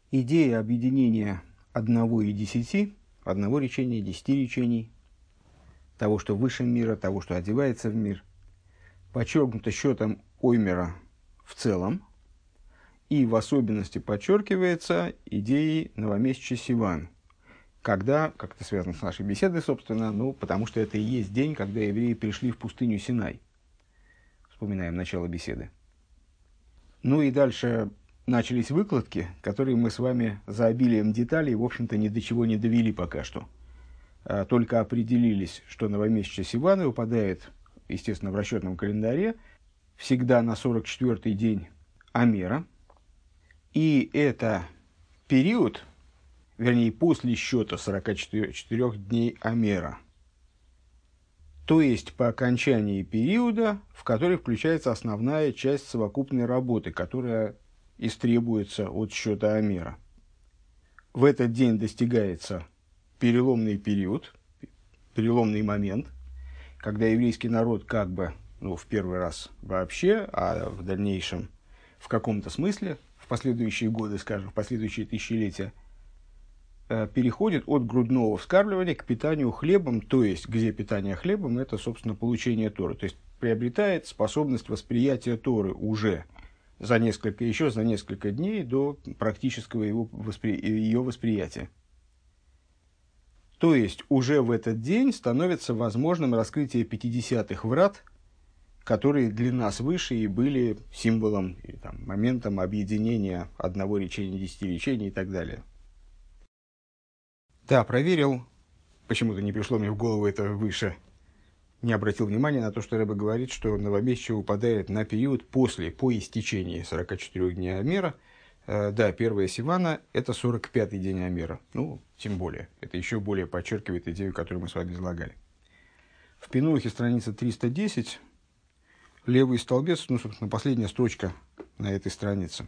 Идея объединения одного и десяти, одного речения, 10 речений, того, что выше мира, того, что одевается в мир, подчеркнуто счетом Оймера в целом, и в особенности подчеркивается идеей новомесяча Сиван, когда, как это связано с нашей беседой, собственно, потому что это и есть день, когда евреи пришли в пустыню Синай. Вспоминаем начало беседы. И дальше начались выкладки, которые мы с вами за обилием деталей, в общем-то, ни до чего не довели пока что. Только определились, что новомесяча Сивана выпадает, естественно, в расчетном календаре, всегда на 44-й день Амера. И это период, вернее, после счета 44 дней Амера. То есть по окончании периода, в который включается основная часть совокупной работы, которая истребуется от счета Амера. В этот день достигается переломный период, переломный момент, когда еврейский народ как бы, в первый раз вообще, а в дальнейшем в каком-то смысле, в последующие годы, скажем, в последующие тысячелетия, переходит от грудного вскармливания к питанию хлебом, то есть где питание хлебом – это, собственно, получение Торы. То есть приобретает способность восприятия Торы уже за несколько дней до практического ее восприятия. То есть уже в этот день становится возможным раскрытие 50-х врат, которые для нас выше и были символом, моментом объединения одного речения, 10 речений и так далее. Да, проверил, почему-то не пришло мне в голову это выше, не обратил внимания на то, что Ребе говорит, что новомесячие упадает на период по истечении 44 дней Амера. Да, 1 Сивана – это 45-й день Амера. Тем более, это еще более подчеркивает идею, которую мы с вами излагали. В Пинухе страница 310, левый столбец, собственно, последняя строчка на этой странице.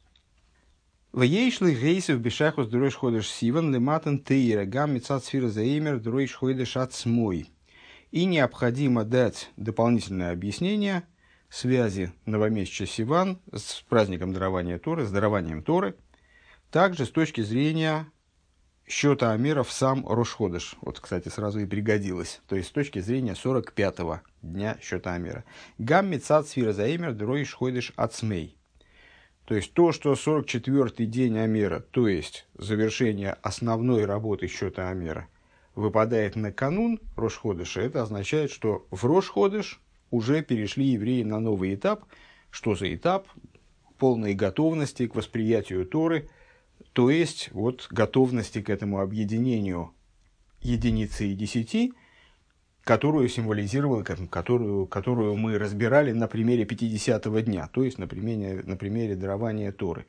«Веешлый гейсов бешахус дройш ходыш сиван лематан тейра гам мецат сфира заимер дройш ходыш ацмой». И необходимо дать дополнительное объяснение связи новомесяча Сиван с праздником дарования Торы, с дарованием Торы, также с точки зрения счета Амера в сам Рош-Ходеш. Кстати, сразу и пригодилось. То есть, с точки зрения 45-го дня счета Амера. Гам мецат сфира заимер дройш ходыш ацмей. То есть, то, что 44-й день Амера, то есть завершение основной работы счета Амера, выпадает на канун Рош-Ходеша, это означает, что в Рош-Ходеш уже перешли евреи на новый этап. Что за этап? Полной готовности к восприятию Торы, то есть готовности к этому объединению единицы и десяти, которую символизировал, которую мы разбирали на примере 50-го дня, то есть на примере дарования Торы.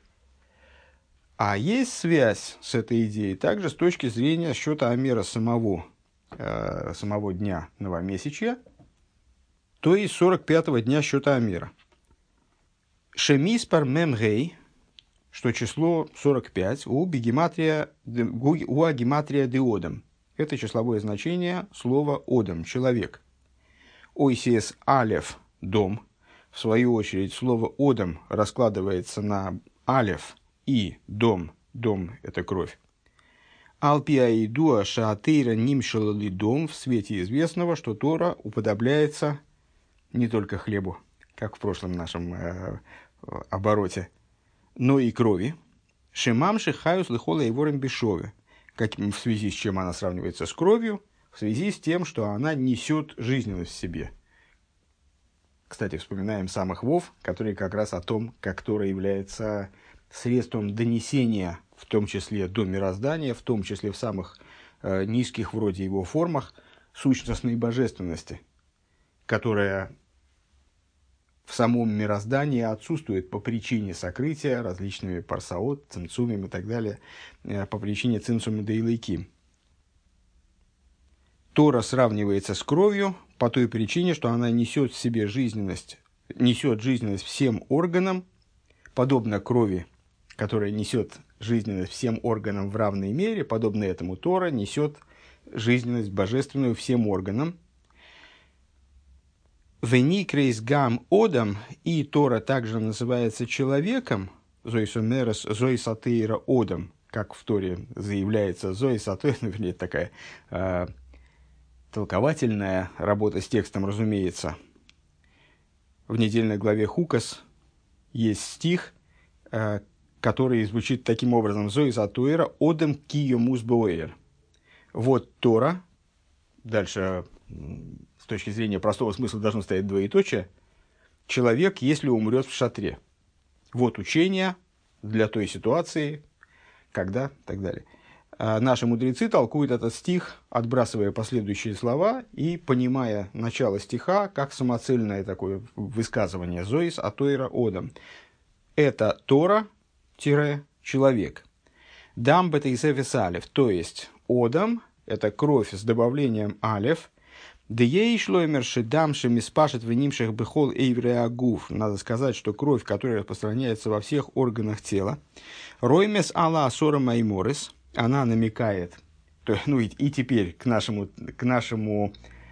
А есть связь с этой идеей также с точки зрения счета Амера самого дня новомесячья, то есть 45-го дня счета Амера. Шемиспар мемгей, что число 45, у агематрия деодам. Это числовое значение слова одам, человек. Ойсиес алеф, дом. В свою очередь, слово одам раскладывается на алеф и дом. Дом – это кровь. Алпиаидуа шаатейра нимшалали дом. В свете известного, что Тора уподобляется не только хлебу, как в прошлом нашем обороте, но и крови. Шемамши хаюс лихола и ворем бешове. В связи с чем она сравнивается с кровью? В связи с тем, что она несет жизненность в себе. Кстати, вспоминаем самых Вов, которые как раз о том, как Тора является средством донесения, в том числе до мироздания, в том числе в самых низких вроде его формах, сущностной божественности, которая в самом мироздании отсутствует по причине сокрытия различными парсаот, цимцумим и так далее, по причине цимцума дейлайким. Тора сравнивается с кровью по той причине, что она несет в себе жизненность всем органам, подобно крови, которая несет жизненность всем органам в равной мере, подобно этому Тора несет жизненность божественную всем органам. Веникрейс гам одам, и Тора также называется человеком, зоисомерес зоисатейра одам, как в Торе заявляется зоисатейра, вернее, такая толковательная работа с текстом, разумеется. В недельной главе Хукас есть стих, который звучит таким образом: зоисатейра одам киемус боэр. Вот Тора, дальше с точки зрения простого смысла должно стоять двоеточие, человек, если умрет в шатре. Вот учение для той ситуации, когда, и так далее. А наши мудрецы толкуют этот стих, отбрасывая последующие слова и понимая начало стиха как самоцельное такое высказывание «Зоис атойра одам». Это Тора-человек. Дам бета исефис алев, то есть одам – это кровь с добавлением алев. Надо сказать, что кровь, которая распространяется во всех органах тела, роймес ала асора майморис, она намекает, и теперь к нашей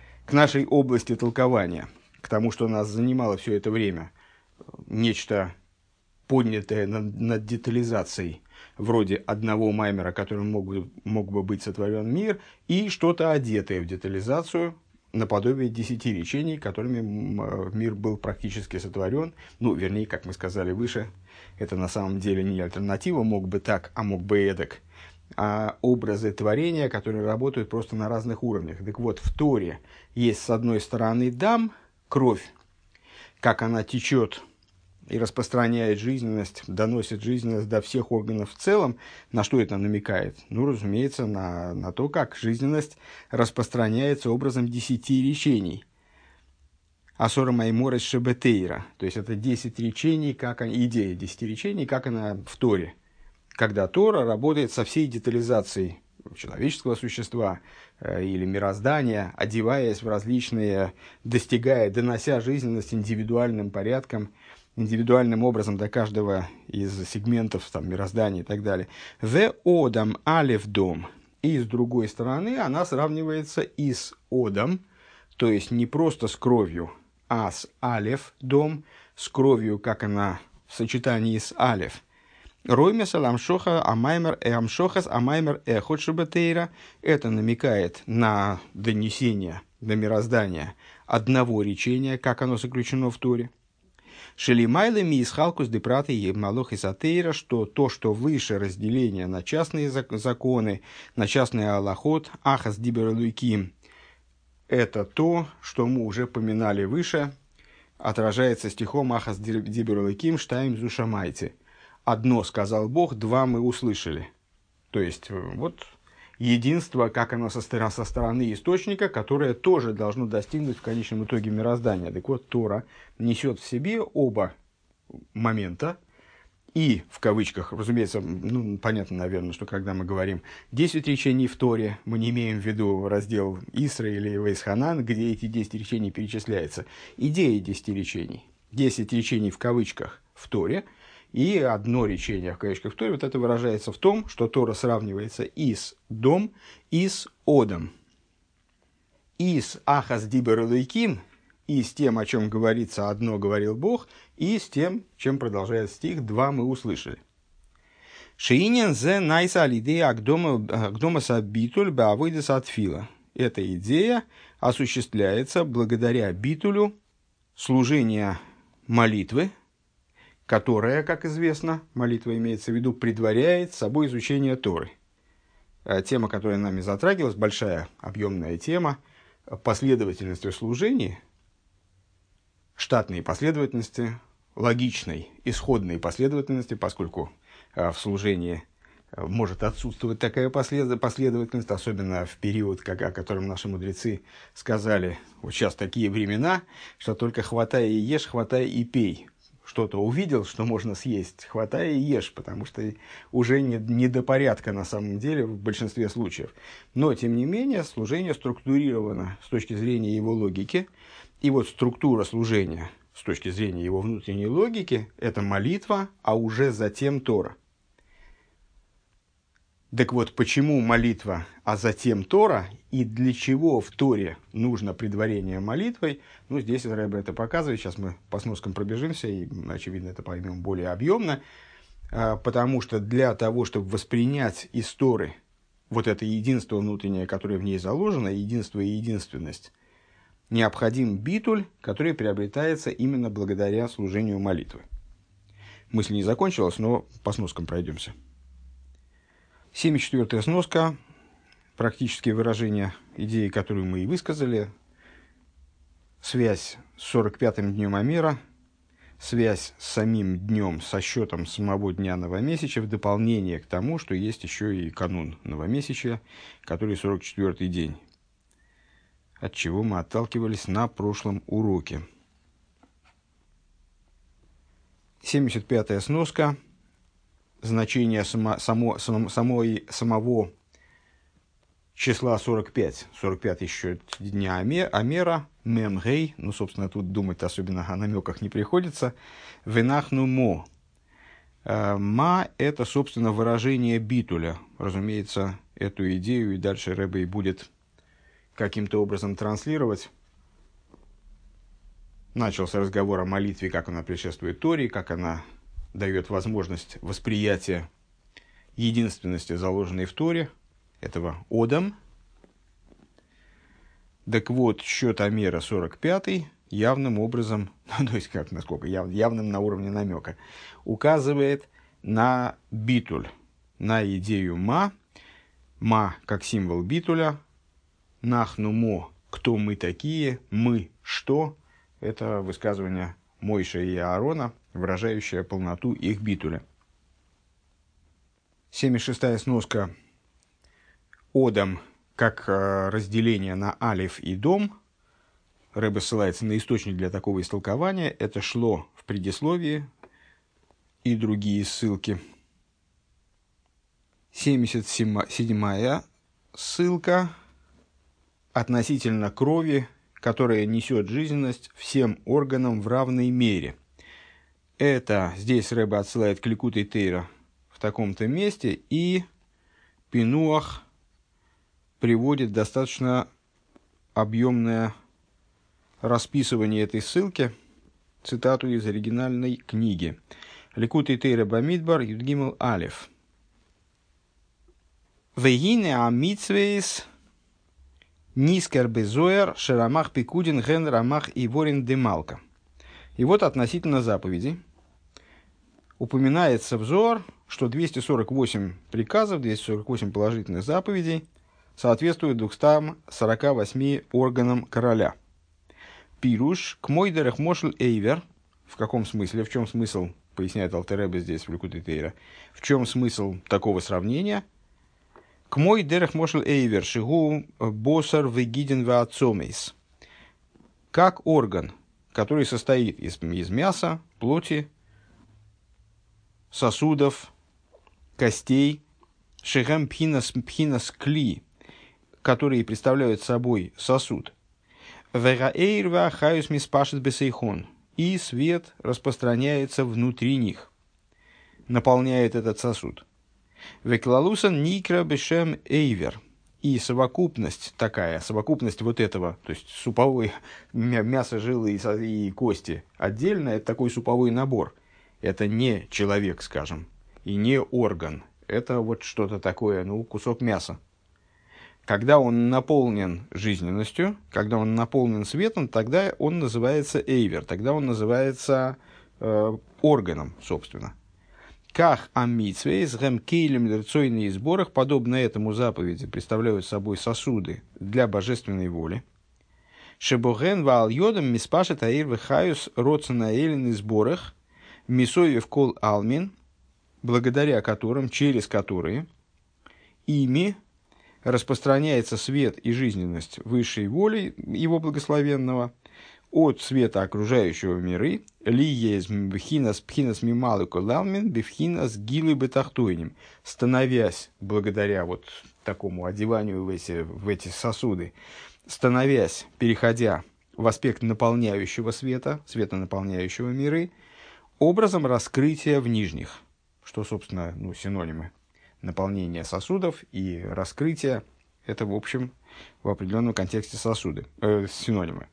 области толкования, к тому, что нас занимало все это время, нечто поднятое над детализацией, вроде одного маймера, которым мог бы быть сотворен мир, и что-то одетое в детализацию, наподобие 10 речений, которыми мир был практически сотворен. Вернее, как мы сказали выше, это на самом деле не альтернатива, мог бы так, а мог бы эдак, а образы творения, которые работают просто на разных уровнях. Так вот, в Торе есть с одной стороны дам, кровь, как она течет и распространяет жизненность, доносит жизненность до всех органов в целом. На что это намекает? Разумеется, на то, как жизненность распространяется образом 10 речений. Асора майморес шебетейра. То есть, это 10 речений, идея 10 речений, как она в Торе. Когда Тора работает со всей детализацией человеческого существа или мироздания, одеваясь в различные, донося жизненность индивидуальным порядком, индивидуальным образом до каждого из сегментов мироздания и так далее. «Ве одам алев дом». И с другой стороны она сравнивается и с одам, то есть не просто с кровью, а с алев дом, с кровью, как она в сочетании с алев. «Роймес аламшоха амаймер амшохас амаймер эхот шебетейра». Это намекает на донесение до мироздания одного речения, как оно заключено в Торе. Шелимайлами из халкус депраты и малох из атеира, что то, что выше разделения на частные законы, на частный алахот, ахас диберлуйким, это то, что мы уже поминали выше, отражается стихом ахас диберлуйким штайм зушамайте. Одно сказал Бог, два мы услышали. То есть, вот единство, как оно со стороны источника, которое тоже должно достигнуть в конечном итоге мироздания. Так вот, Тора несет в себе оба момента. И, в кавычках, разумеется, понятно, наверное, что когда мы говорим 10 речений в Торе, мы не имеем в виду раздел Исра или Вейсханан, где эти 10 речений перечисляются. Идея 10 речений. 10 речений в кавычках в Торе. И одно речение в кавычках в Торе, вот это выражается в том, что Тора сравнивается и с дом, и с одом. И с ахас дибер элойким, и с тем, о чем говорится, одно говорил Бог, и с тем, чем продолжает стих, два мы услышали. Шиинен зе найса алидея агдомаса битуль баавойдеса атфила. Эта идея осуществляется благодаря битулю служения молитвы, которая, как известно, молитва имеется в виду, предваряет собой изучение Торы. Тема, которая нами затрагивалась, большая, объемная тема, последовательности в служении, штатной последовательности, логичной, исходной последовательности, поскольку в служении может отсутствовать такая последовательность, особенно в период, о котором наши мудрецы сказали, вот сейчас такие времена, что только хватай и ешь, хватай и пей. Что-то увидел, что можно съесть, хватай и ешь, потому что уже не до порядка на самом деле в большинстве случаев. Но, тем не менее, служение структурировано с точки зрения его логики. И вот структура служения с точки зрения его внутренней логики – это молитва, а уже затем Тора. Так вот, почему молитва, а затем Тора, и для чего в Торе нужно предварение молитвой, здесь Рэбе это показывает, сейчас мы по сноскам пробежимся, и, очевидно, это поймем более объемно. потому что для того, чтобы воспринять из Торы вот это единство внутреннее, которое в ней заложено, единство и единственность, необходим битуль, который приобретается именно благодаря служению молитвы. Мысль не закончилась, но по сноскам пройдемся. 74-я сноска, практические выражения идеи, которую мы и высказали. Связь с 45-м днем Амера, связь с самим днем, со счетом самого дня новомесяча, в дополнение к тому, что есть еще и канун новомесяча, который 44-й день, от чего мы отталкивались на прошлом уроке. 75-я сноска. Значение самого числа 45. 45 еще дня Амера, мемгей, ну, собственно, тут думать особенно о намеках не приходится. Венахну мо. Ма – это, собственно, выражение битуля. Разумеется, эту идею и дальше Ребе будет каким-то образом транслировать. Начался разговор о молитве, как она предшествует Торе, как она дает возможность восприятия единственности, заложенной в Торе, этого Одам. Так вот, счет Амера 45-й явным образом, то есть как, насколько явным на уровне намека, указывает на битуль, на идею ма как символ битуля, нахну мо, кто мы такие, мы что. Это высказывание Мойше и Аарона, выражающее полноту их битуля. 76-я сноска. Одам как разделение на алиф и дом. Ребе ссылается на источник для такого истолкования. Это шло в предисловии и другие ссылки. 77-я ссылка относительно крови, которая несет жизненность всем органам в равной мере. Это здесь Ребе отсылает к Ликутей Тейра в таком-то месте, и Пинуах приводит достаточно объемное расписывание этой ссылки, цитату из оригинальной книги. Ликутей Тейра Бамидбар Юдгимел Алеф. Вегине амитсвейс Нискер безоер шерамах пикудин ген рамах и ворин демалка. И вот относительно заповедей упоминается в Зоар, что 248 приказов, 248 положительных заповедей соответствуют 248 органам короля. Пируш к мойдерах мошел эйвер. В каком смысле? В чем смысл? Поясняет Алтер Ребе здесь в Ликутей Тейра. В чем смысл такого сравнения? К мой дерех мошел эйвер шигу босар вегиден ваацомейс. Как орган, который состоит из мяса, плоти, сосудов, костей, шигам пхинас кли, которые представляют собой сосуд. Вераэйр вахаюс миспашет бесейхон. И свет распространяется внутри них, наполняет этот сосуд. Веклалусан никра бешем эйвер. И совокупность такая, совокупность вот этого, то есть суповой мясо, жилы и кости отдельно, это такой суповой набор. Это не человек, скажем, и не орган. Это вот что-то такое, кусок мяса. Когда он наполнен жизненностью, когда он наполнен светом, тогда он называется эйвер, тогда он называется органом, собственно. Ках амитсвейс гэм кейлем лерцойные сборах, подобно этому заповеди, представляют собой сосуды для божественной воли. Шебоген ваал йодам миспашет аир вехаюс роцена эллин сборах мисоев кол алмин, благодаря которым, через которые ими распространяется свет и жизненность высшей воли его благословенного от света окружающего миры, становясь благодаря вот такому одеванию в эти сосуды, становясь, переходя в аспект наполняющего света, света наполняющего миры, образом раскрытия в нижних, что, собственно, синонимы. Наполнение сосудов и раскрытие – это, в общем, в определенном контексте синонимы.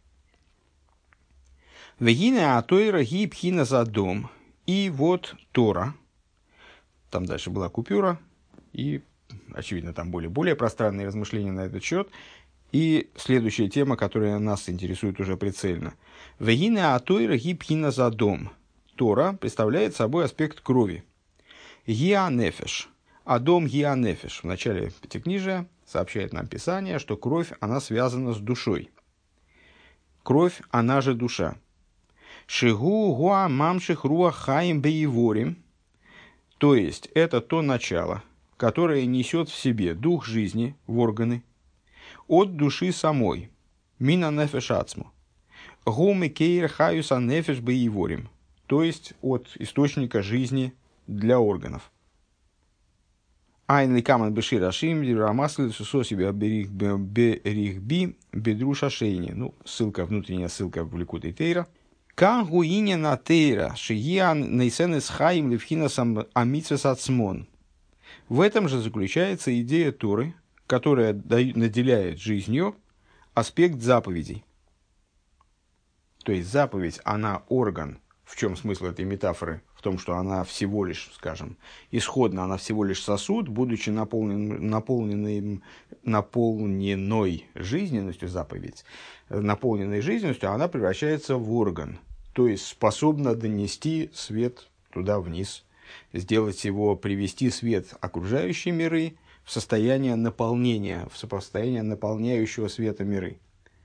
Вегине а Тойра ги пхина задом. И вот Тора, Там дальше была купюра, и, очевидно, там были более пространные размышления на этот счет. И следующая тема, которая нас интересует уже прицельно. «Вегине атойра гипхина за дом». Тора представляет собой аспект крови. «Гианефеш». Адом гианефеш. В начале Пятикнижия сообщает нам Писание, что кровь, она связана с душой. Кровь, она же душа. «Шигу гуа мамших руа хаим бееворим». То есть, это то начало, которое несет в себе дух жизни в органы, от души самой. Мина нефеш ацму. Гуми кейр хаюса нефеш бееворим. То есть, от источника жизни для органов. Айн ликаман бешир ашим, дирамасль сусосиби берихби бедруша шейни. Ну, ссылка, внутренняя ссылка в Ликутей Тейра. Кан гуине на Тейра, шигиан нейсенес хаим левхинасам амитсвес ацмон. В этом же заключается идея Торы, которая наделяет жизнью аспект заповедей. То есть заповедь, она орган. В чем смысл этой метафоры? В том, что она всего лишь, скажем, исходно она всего лишь сосуд, будучи наполненной жизненностью, заповедь, наполненной жизненностью, она превращается в орган. То есть способна донести свет туда вниз, сделать его, привести свет окружающей миры в состояние наполнения, в состояние наполняющего света миры.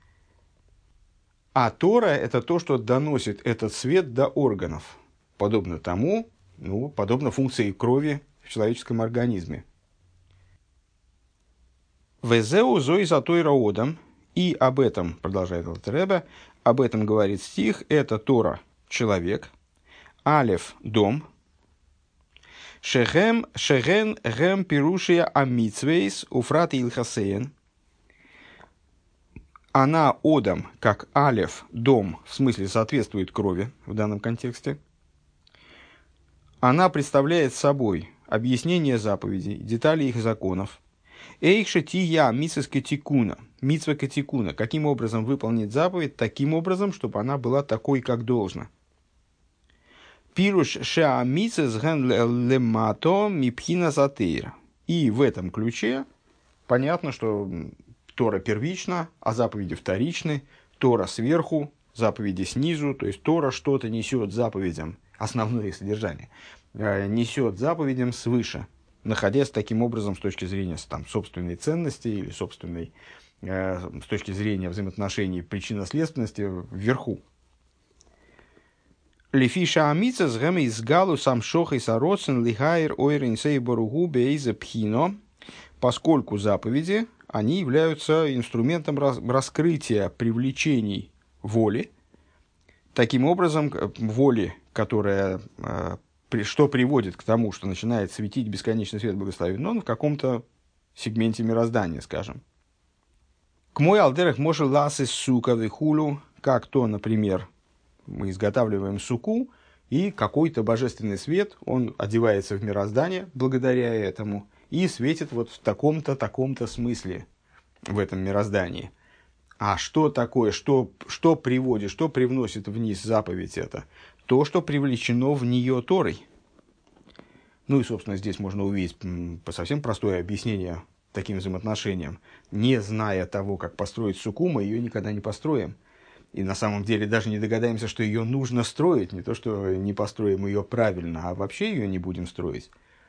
А Тора – это то, что доносит этот свет до органов, подобно тому, подобно функции крови в человеческом организме. «Везеу зои за Тойра одам», и об этом, продолжает Алтер Ребе, об этом говорит стих, это Тора – человек, алеф – дом, шеген гем пирушия амитсвейс уфрат илхасеен. Она одам, как алеф, дом, в смысле соответствует крови в данном контексте. Она представляет собой объяснение заповедей, детали их законов. Эйхша тия митсвеска тикуна, митсвека тикуна. Каким образом выполнить заповедь? Таким образом, чтобы она была такой, как должно. Пируш ша митсвес ген лемато мипхина затейра. И в этом ключе понятно, что Тора первична, а заповеди вторичны. Тора сверху, заповеди снизу. То есть Тора что-то несет заповедям, основное содержание, несет заповедям свыше, находясь таким образом с точки зрения собственной ценности или собственной, с точки зрения взаимоотношений причинно-следственности вверху. Лефиша амица с гэми из галу сам шохай сароцен лихайр ойрин сей боругу бейзе пхино, поскольку заповеди, они являются инструментом раскрытия привлечений воли, таким образом, воли, которая, что приводит к тому, что начинает светить бесконечный свет благословен он в каком-то сегменте мироздания, скажем. К мой алдерах может ласы сука вихулю, как то, например, мы изготавливаем суку, и какой-то божественный свет, он одевается в мироздание благодаря этому, и светит вот в таком-то смысле в этом мироздании. А что такое, что приводит, что привносит вниз заповедь это? То, что привлечено в нее Торой. Ну и, собственно, здесь можно увидеть совсем простое объяснение таким взаимоотношениям. Не зная того, как построить суку, мы ее никогда не построим. И на самом деле даже не догадаемся, что ее нужно строить. Не то, что не построим ее правильно, а вообще ее не будем строить.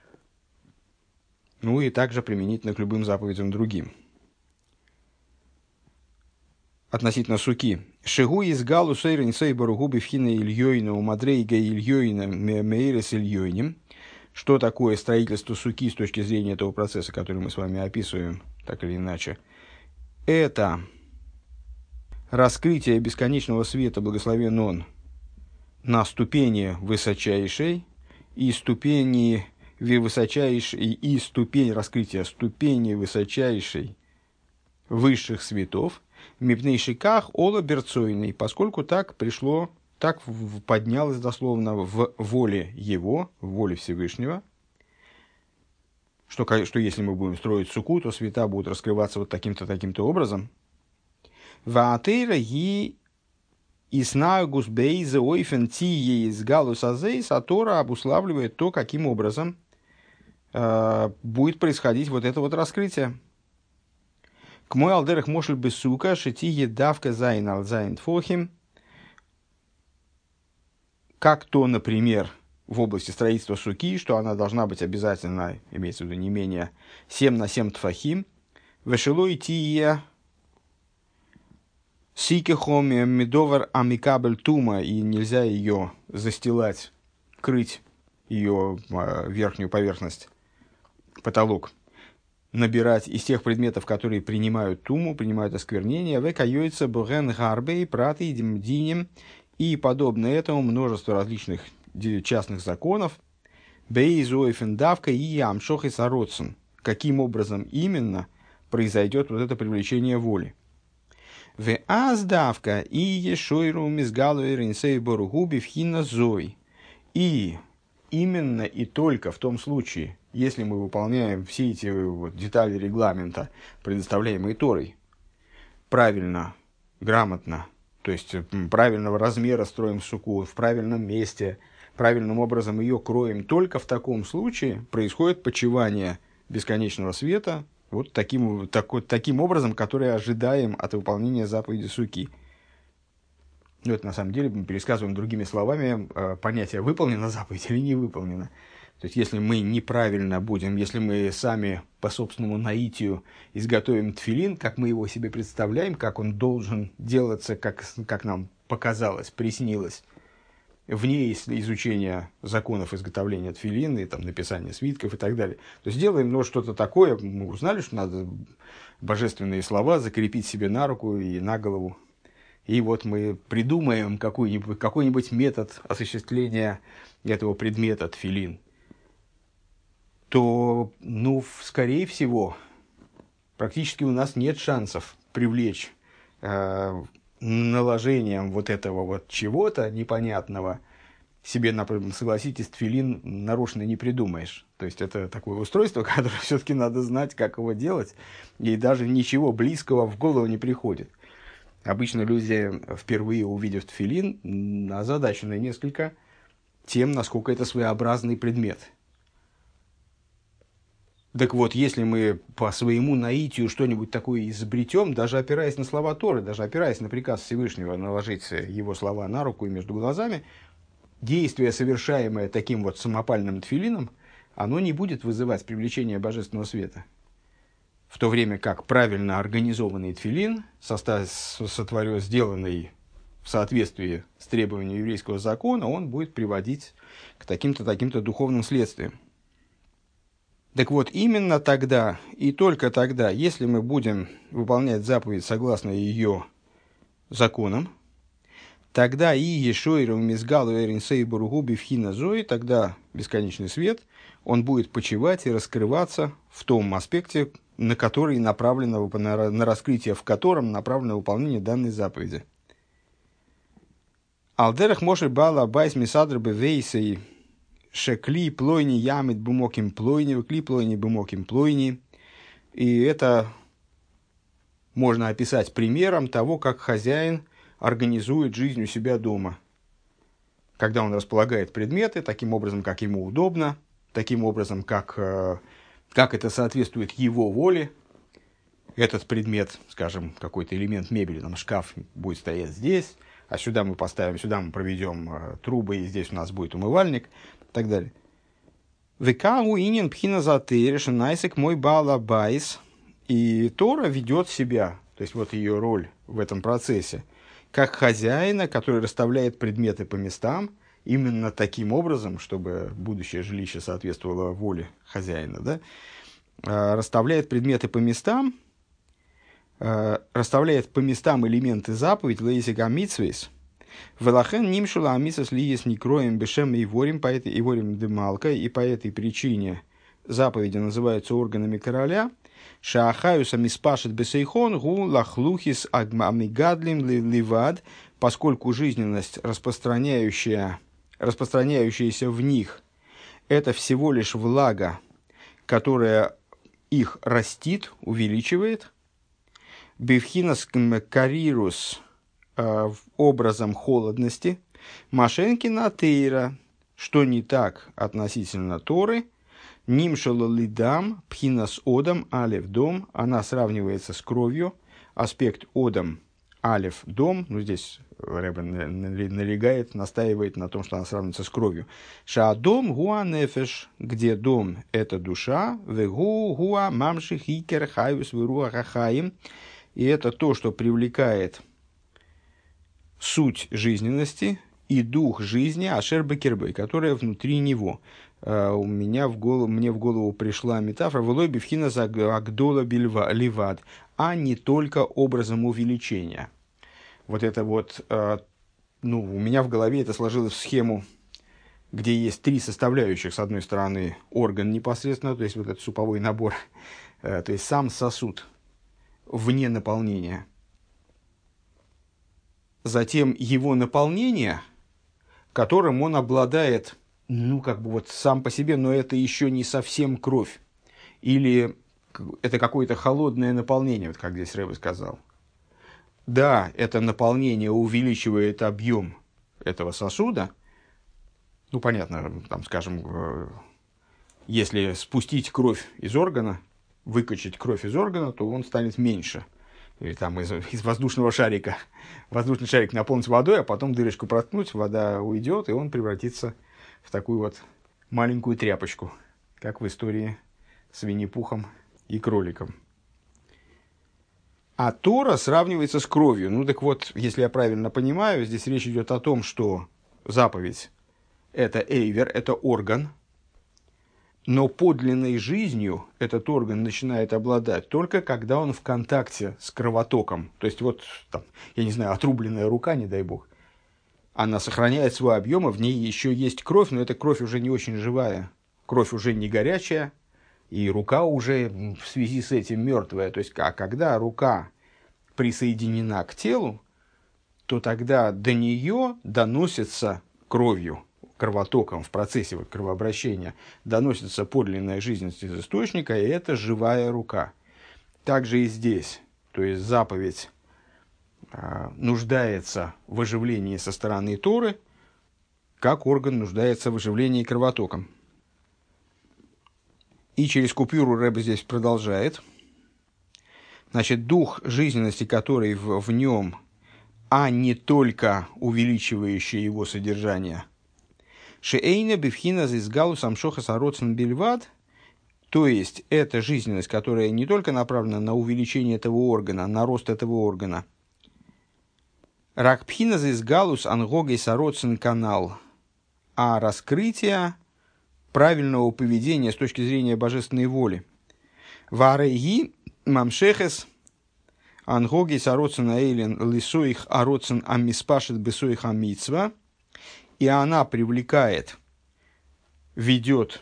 Ну и также применительно к любым заповедям другим. Относительно суки. Шигу из галу сейрин сейбару губи вхина ильёйна у мадрейга ильёйна мейрес ильёйним. Что такое строительство суки с точки зрения этого процесса, который мы с вами описываем, так или иначе? Это раскрытие бесконечного света, благословен он, на ступени высочайшей и ступени высочайшей и ступень раскрытия ступени высочайшей высших светов, мипнейшиках ола берцойный, поскольку так пришло, так поднялось дословно в воле его, в воле Всевышнего, что если мы будем строить суку, то света будут раскрываться вот таким-то образом. Ваатейра ги иснаю гусбейзе ойфен тие из галус азейс, а Тора обуславливает то, каким образом будет происходить вот это вот раскрытие. К мой алдерах мошель бесука шити едавка зайн ал зайн тфохим. Как то, например, в области строительства суки, что она должна быть обязательно, имеется в виду не менее 7 на 7 тфахим. Вешелой тия сикехом медовар амикабель тума, и нельзя ее застилать, крыть ее верхнюю поверхность, потолок, набирать из тех предметов, которые принимают туму, принимают осквернение, векайойца буген гарбей праты динем, и подобно этому множество различных частных законов, бейзоэфендавка и амшох и сароцен. Каким образом именно произойдет вот это привлечение воли? В аздавка и ешойру мизгалуэр инсей боругуби вхина зой. И именно и только в том случае, если мы выполняем все эти вот детали регламента, предоставляемые Торой, правильно, грамотно, то есть правильного размера строим суку, в правильном месте, правильным образом ее кроем, только в таком случае происходит почивание бесконечного света вот таким образом, который ожидаем от выполнения заповеди суки. Ну, это на самом деле мы пересказываем другими словами понятие выполнена заповедь или не выполнена. То есть, если мы неправильно будем, если мы сами по собственному наитию изготовим тфилин, как мы его себе представляем, как он должен делаться, как нам показалось, приснилось, вне изучения законов изготовления тфилина и там, написания свитков и так далее. То есть, делаем что-то такое, мы узнали, что надо божественные слова закрепить себе на руку и на голову. И вот мы придумаем какой-нибудь метод осуществления этого предмета тфилин, то, скорее всего, практически у нас нет шансов привлечь наложением вот этого вот чего-то непонятного себе, согласитесь, тфилин нарочно не придумаешь. То есть, это такое устройство, которое все-таки надо знать, как его делать, и даже ничего близкого в голову не приходит. Обычно люди, впервые увидев тфилин, озадачены несколько тем, насколько это своеобразный предмет. Так вот, если мы по своему наитию что-нибудь такое изобретем, даже опираясь на слова Торы, даже опираясь на приказ Всевышнего наложить его слова на руку и между глазами, действие, совершаемое таким вот самопальным тфилином, оно не будет вызывать привлечение божественного света. В то время как правильно организованный тфилин, сделанный в соответствии с требованиями еврейского закона, он будет приводить к таким-то духовным следствиям. Так вот, именно тогда и только тогда, если мы будем выполнять заповедь согласно ее законам, тогда и Ешойру Мизгалу Эринсей Буругуби Вхина Зои, тогда бесконечный свет, он будет почивать и раскрываться в том аспекте, на который направлено, на раскрытие в котором направлено выполнение данной заповеди. Алдерах Моши Бала Байс Мисадр Бевейсей Шекли плойни ямит бумоким плойни, кли плойни бумоким плойни. И это можно описать примером того, как хозяин организует жизнь у себя дома. Когда он располагает предметы таким образом, как ему удобно, таким образом, как это соответствует его воле. Этот предмет, скажем, какой-то элемент мебели, там шкаф будет стоять здесь, а сюда мы поставим, сюда мы проведем трубы, и здесь у нас будет умывальник, и так далее. Векау инин пхина затыриш найсек мой балабайс. И Тора ведет себя, то есть вот ее роль в этом процессе, как хозяина, который расставляет предметы по местам, именно таким образом, чтобы будущее жилище соответствовало воле хозяина, да? Расставляет предметы по местам, расставляет по местам элементы заповедь лейсика митсвейс, велахен нимшула амисас лиес некроем бешем и ворим демалка, и по этой причине заповеди называются органами короля. Шаахаюса миспашет бесейхон гу лахлухис амигадлим ливад, поскольку жизненность, распространяющаяся в них, это всего лишь влага, которая их растит, увеличивает. Бифхинас карирус образом холодности, машенкина тейра, что не так относительно Торы, Нимшала лидам, пхинас одам, алев дом. Она сравнивается с кровью. Аспект одам, алев дом. Ну, здесь Ребе налегает, настаивает на том, что она сравнивается с кровью. Шаадом гуа нефеш, где дом – это душа. Вегу гуа мамши хикер хаюс вируа хахаим. И это то, что привлекает суть жизненности и дух жизни Ашер Бекербей, которая внутри него. Мне в голову пришла метафора «Влой бифхина за агдола ливад», а не только образом увеличения. Вот это вот, у меня в голове это сложилось в схему, где есть три составляющих. С одной стороны, орган непосредственно, то есть вот этот суповой набор, то есть сам сосуд вне наполнения. Затем его наполнение, которым он обладает, сам по себе, но это еще не совсем кровь. Или это какое-то холодное наполнение, вот как здесь Ребе сказал. Да, это наполнение увеличивает объем этого сосуда. Понятно, там, скажем, если спустить кровь из органа, выкачать кровь из органа, то он станет меньше. Или там из воздушного шарика. Воздушный шарик наполнить водой, а потом дырочку проткнуть, вода уйдет, и он превратится в такую вот маленькую тряпочку, как в истории с Винни-Пухом и кроликом. А Тора сравнивается с кровью. Так вот, если я правильно понимаю, здесь речь идет о том, что заповедь – это эйвер, это орган, но подлинной жизнью этот орган начинает обладать только когда он в контакте с кровотоком. То есть, отрубленная рука, не дай бог, она сохраняет свой объем, а в ней еще есть кровь, но эта кровь уже не очень живая, кровь уже не горячая, и рука уже в связи с этим мертвая. То есть, когда рука присоединена к телу, то тогда до нее доносится кровью, кровотоком в процессе кровообращения, доносится подлинная жизненность из источника, и это живая рука. Также и здесь. То есть, заповедь нуждается в оживлении со стороны Торы, как орган нуждается в оживлении кровотоком. И через купюру Ребе здесь продолжает. Значит, дух жизненности, который в нем, а не только увеличивающий его содержание. Шеэйна бифхина зизгалу самшоха сароцен бельвад. То есть, это жизненность, которая не только направлена на увеличение этого органа, на рост этого органа. Ракпхина зизгалус ангогей сароцен канал. А раскрытие правильного поведения с точки зрения божественной воли. Варейги мамшехес ангоги сароцен аэлен лисоих ароцен амиспашет бесоих амитсва. И она привлекает, ведет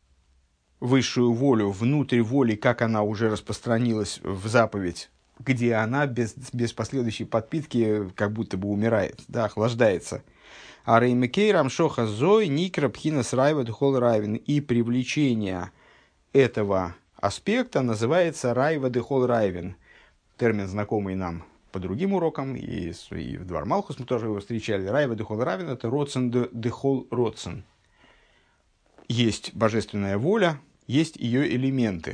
высшую волю внутрь воли, как она уже распространилась в заповедь, где она без последующей подпитки как будто бы умирает, охлаждается. А реймекей рамшоха зой никра пхина срайва дхол райвен. И привлечение этого аспекта называется райва дхол райвен. Термин, знакомый нам по другим урокам, и в Двар Малхус мы тоже его встречали. Райва дхол райвен – это роцен дхол роцен. Есть божественная воля, есть ее элементы.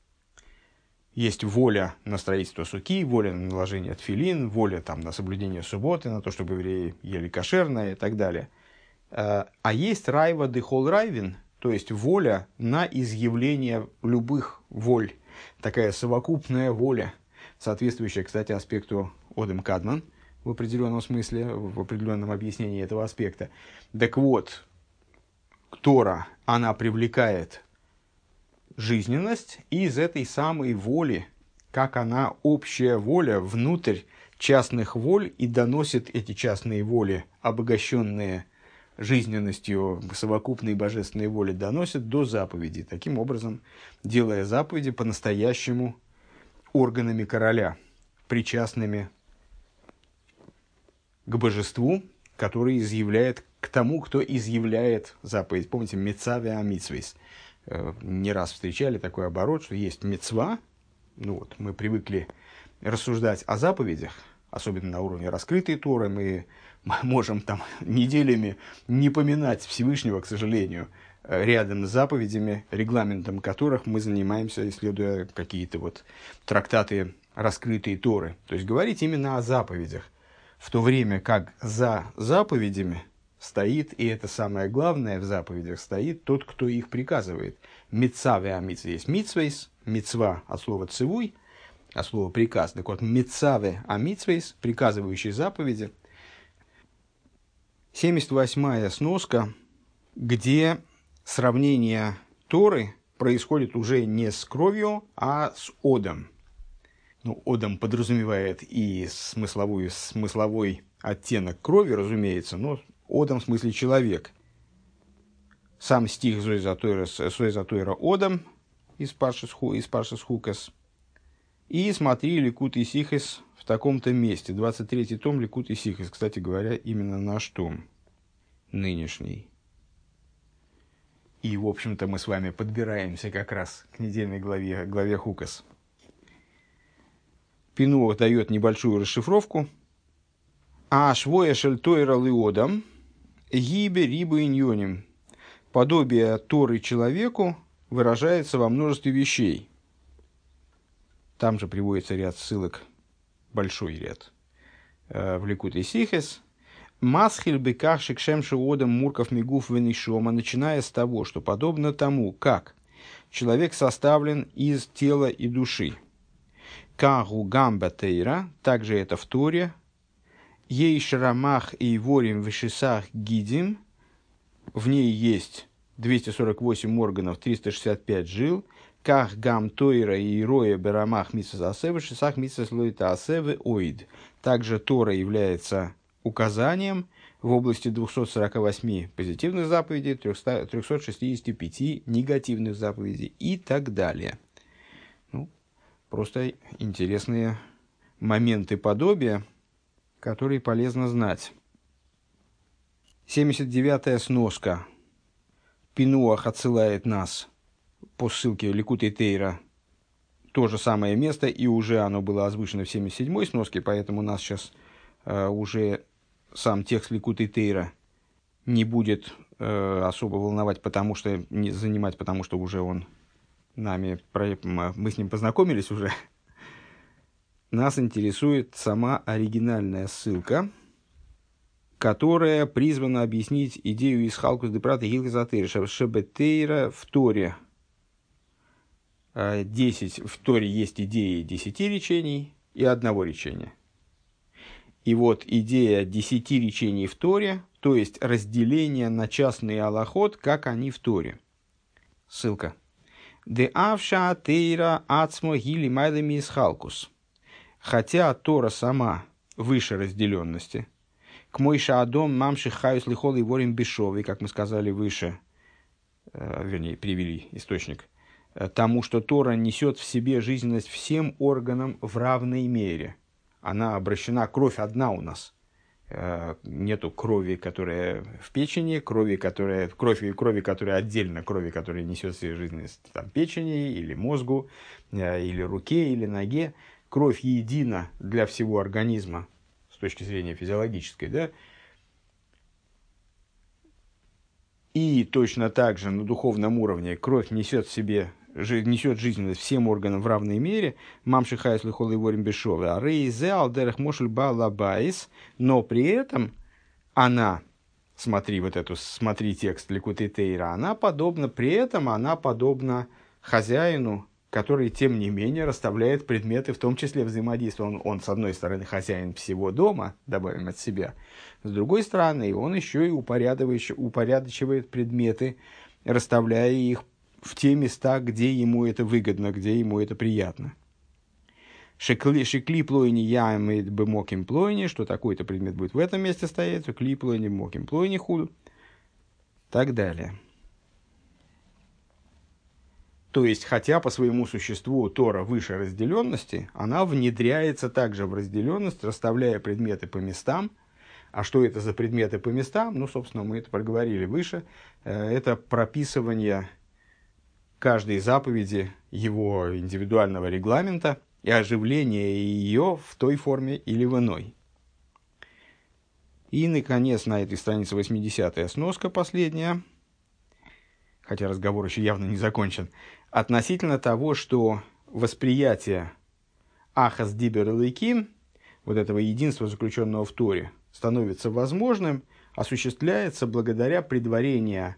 Есть воля на строительство суки, воля на наложение тфилин, воля на соблюдение субботы, на то, чтобы евреи ели кошерное и так далее. А есть райва дхол райвен, то есть воля на изъявление любых воль. Такая совокупная воля, соответствующая, кстати, аспекту Одем Кадман в определенном смысле, в определенном объяснении этого аспекта. Так вот, Тора, она привлекает жизненность из этой самой воли, как она общая воля внутрь частных воль и доносит эти частные воли, обогащенные жизненностью совокупной божественной воли, доносит до заповеди, таким образом делая заповеди по-настоящему органами короля, причастными к божеству, который изъявляет к тому, кто изъявляет заповедь. Помните, мецаве амитсвейс. Не раз встречали такой оборот, что есть мецва. Мы привыкли рассуждать о заповедях, особенно на уровне раскрытой Торы. Мы можем неделями не поминать Всевышнего, к сожалению, рядом с заповедями, регламентом которых мы занимаемся, исследуя какие-то вот трактаты, раскрытые Торы. То есть говорить именно о заповедях, в то время как за заповедями стоит, и это самое главное в заповедях, стоит тот, кто их приказывает. Митцаве амитсве есть митсвейс, митцва от слова цивуй, от слова приказ. Так вот, митцаве амитсвейс, приказывающий заповеди. 78-я сноска, где сравнение Торы происходит уже не с кровью, а с одом. Ну, одом подразумевает и смысловой оттенок крови, разумеется, но одом в смысле человек. Сам стих Зоизатойра одом из Паршас Хукас. И смотри Ликут и Сихес в таком-то месте. 23-й том Ликут и Сихес. Кстати говоря, именно наш том нынешний. И, в общем-то, мы с вами подбираемся как раз к недельной главе Хукас. Пинуах дает небольшую расшифровку. А швоя шельтойра лиодам гибе рибу иньоним. Подобие Торы человеку выражается во множестве вещей. Там же приводится ряд ссылок, большой ряд, в Ликут и Сихес. Масхиль беках шекшемши одам мурков мигуф венишома, начиная с того, что подобно тому, как человек составлен из тела и души. Кагу гамба тейра, также это в Торе. Ей шрамах и ворим вишисах гидим, в ней есть 248 органов, 365 жил. Как гам тойра и роя берамах митсвас асевы, шисах митсвас лойта асевы оид. Также Тора является указанием в области 248 позитивных заповедей, 365 негативных заповедей и так далее. Ну, просто интересные моменты подобия, которые полезно знать. 79-я сноска. Пинуах отсылает нас по ссылке Ликут и Тейра то же самое место, и уже оно было озвучено в 77-й сноске, поэтому нас сейчас уже сам текст Ликут и Тейра не будет особо волновать, потому что уже он мы с ним познакомились уже. Нас интересует сама оригинальная ссылка, которая призвана объяснить идею из Халкус Депрата Гилгазатейра, Шебетейра в Торе. 10, в Торе есть идеи 10 речений и одного речения. И вот идея 10 речений в Торе, то есть разделение на частный алахот, как они в Торе. Ссылка. Де авша тейра ацмо гили майлами из Халкус. Хотя Тора сама выше разделенности. К мойша адом мамши хаюс лихол и ворим бешовый, как мы сказали выше, привели источник, тому, что Тора несет в себе жизненность всем органам в равной мере. Она обращена, кровь одна у нас. Нету крови, которая в печени, крови, которая отдельно, крови, которая несет в себе жизненность там, печени или мозгу, или руке, или ноге. Кровь едина для всего организма с точки зрения физиологической, да? И точно так же на духовном уровне кровь несет жизненность всем органам в равной мере. Мамши хайс лихол и ворим бешовы. А рейзе алдерах мошель балабайс. Но при этом она, смотри текст Ликутей Тейра, она подобна хозяину, который, тем не менее, расставляет предметы, в том числе взаимодействия. Он, с одной стороны, хозяин всего дома, добавим от себя, с другой стороны, он еще и упорядочивает предметы, расставляя их в те места, где ему это выгодно, где ему это приятно. Шекли плойни я имеет бы моким плойни, что такой-то предмет будет в этом месте стоять, кли плойни моким плойни худу, так далее. То есть, хотя по своему существу Тора выше разделенности, она внедряется также в разделенность, расставляя предметы по местам. А что это за предметы по местам? Ну, собственно, мы это проговорили выше. Это прописывание каждой заповеди его индивидуального регламента и оживление ее в той форме или в иной. И, наконец, на этой странице 80-я сноска, последняя. хотя разговор еще явно не закончен, относительно того, что восприятие ахас дибер элейким, вот этого единства, заключенного в Торе, становится возможным, осуществляется благодаря предварению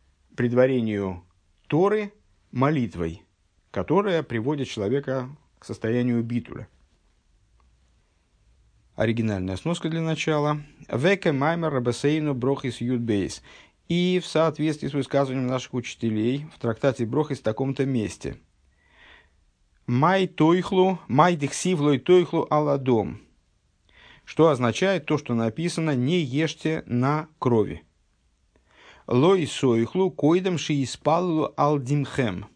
Торы молитвой, которая приводит человека к состоянию битуля. Оригинальная сноска для начала. «Веке маймер рабасейну брохис юдбейс». И в соответствии с высказыванием наших учителей в трактате Брохис в таком-то месте. «Май тойхлу, май дихсивлой тойхлу аладом». Что означает то, что написано «не ешьте на крови». «Лой сойхлу койдам шииспаллу алдимхем».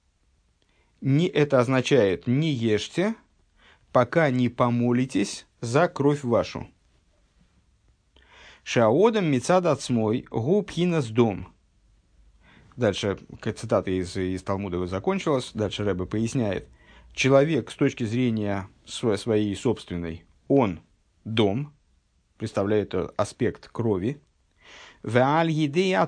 Это означает «не ешьте, пока не помолитесь за кровь вашу». «Шаодам мицад ацмой губхинас дом». Дальше цитата из Талмуда закончилась. Дальше Ребе поясняет. Человек с точки зрения своей собственной, он дом, представляет аспект крови. Благодаря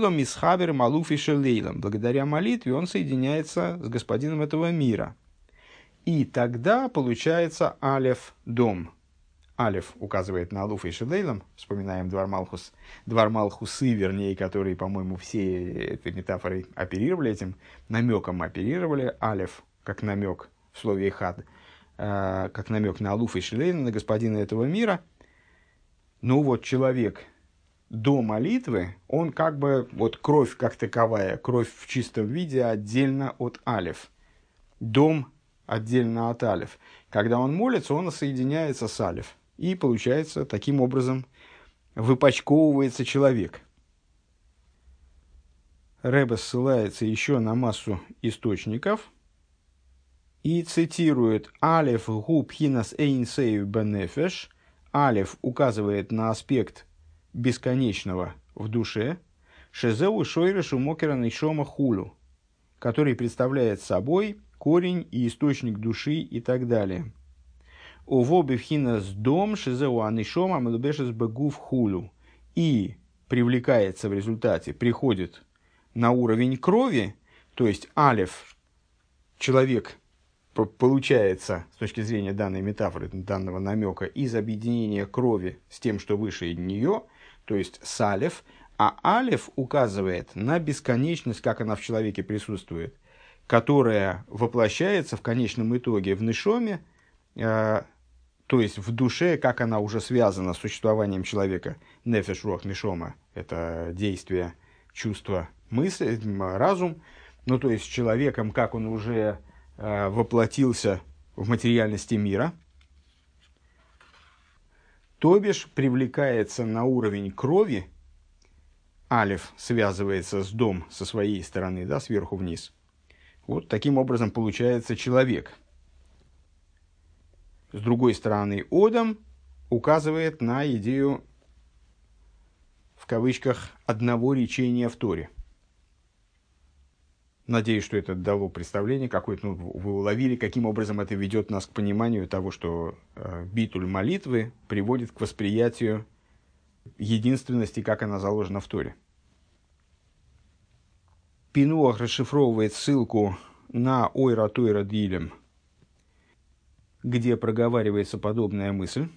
молитве он соединяется с господином этого мира. И тогда получается алеф дом. Алеф указывает на Алуф и Шелейлам, вспоминаем Двар Малхусы, вернее, которые, по-моему, все этой метафорой оперировали, этим намеком оперировали. Алеф, как намек в слове «хад», как намек на Алуф и Шелейлам, на господина этого мира. Ну вот человек до молитвы, он как бы, вот кровь как таковая, кровь в чистом виде отдельно от алеф. Дом отдельно от алеф. Когда он молится, он соединяется с алеф. И получается, таким образом выпачковывается человек. Ребе ссылается еще на массу источников и цитирует «Алеф гу пхинас эйнсею бенефеш». Алеф указывает на аспект бесконечного в душе, «Шезеу шойрешу мокера нишома хулю», который представляет собой корень и источник души и так далее. Ово бифхинас дом шизеу анишома мелубешес бегув хулю. И привлекается в результате, приходит на уровень крови, то есть алеф, человек получается, с точки зрения данной метафоры, данного намека, из объединения крови с тем, что выше нее, то есть с алеф, а алеф указывает на бесконечность, как она в человеке присутствует, которая воплощается в конечном итоге в нишоме, то есть в душе, как она уже связана с существованием человека. Нефеш руах нишома – это действие, чувство, мысль, разум. Ну, то есть с человеком, как он уже воплотился в материальности мира. То бишь привлекается на уровень крови. Алеф связывается с дом со своей стороны, да, сверху вниз. Вот таким образом получается человек. С другой стороны, Одам указывает на идею, в кавычках, одного речения в Торе. Надеюсь, что это дало представление какое-то, вы уловили, каким образом это ведет нас к пониманию того, что битуль молитвы приводит к восприятию единственности, как она заложена в Торе. Пинуах расшифровывает ссылку на Ойра Тойра Дилем, где проговаривается подобная мысль.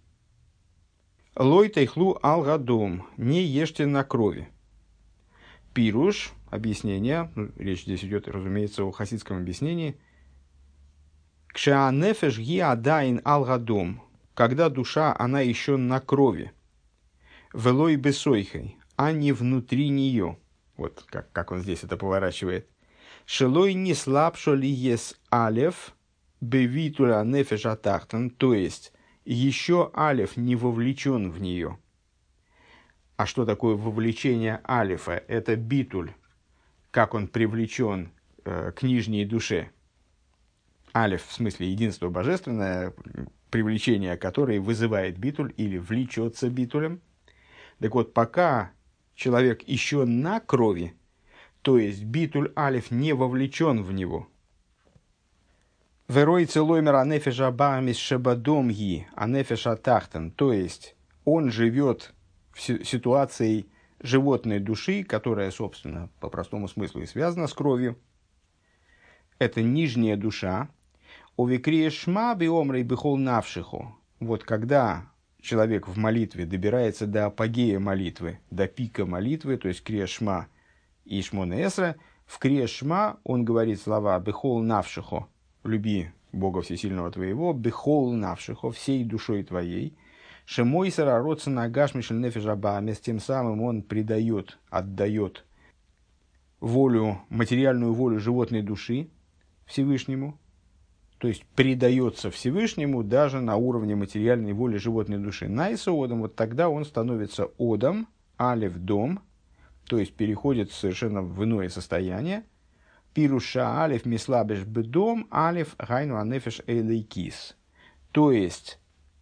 Лой тайхлу алгадом, не ешьте на крови. Пируш, объяснение, речь здесь идет, разумеется, о хасидском объяснении. Кшаанефеш гиадайн алгадом, когда душа, она еще на крови. Велой бесойхой, а не внутри нее. Вот как он здесь это поворачивает. Шелой не слабшо ли ес алев, бевитуля нефеш атахтан, то есть еще алеф не вовлечен в нее. А что такое вовлечение алефа? Это битуль, как он привлечен к нижней душе. Алеф в смысле единство божественное, привлечение которое вызывает битуль или влечется битулем. Так вот, пока человек еще на крови, то есть битуль алеф не вовлечен в него. Верой целоймер анефеша бамис шебадомги анефеша тахтан, то есть он живет ситуацией животной души, которая, собственно, по простому смыслу и связана с кровью. Это нижняя душа. Овекрия шма биомрей бихол навшиху. Вот когда человек в молитве добирается до апогея молитвы, до пика молитвы, то есть крия шма и шмона эсра, в крия шма он говорит слова бихол навшиху, люби Бога Всесильного твоего, бихол навшиху, всей душой твоей, шемой сараротса нагаш мишель нефеш абамес, тем самым он предает, отдает волю, материальную волю животной души Всевышнему, то есть предается Всевышнему даже на уровне материальной воли животной души. Найса одом, вот тогда он становится одом, алев дом, то есть переходит совершенно в иное состояние. Пируша алев мислабеш бедом, алев гайну анефеш эйлейкис. То есть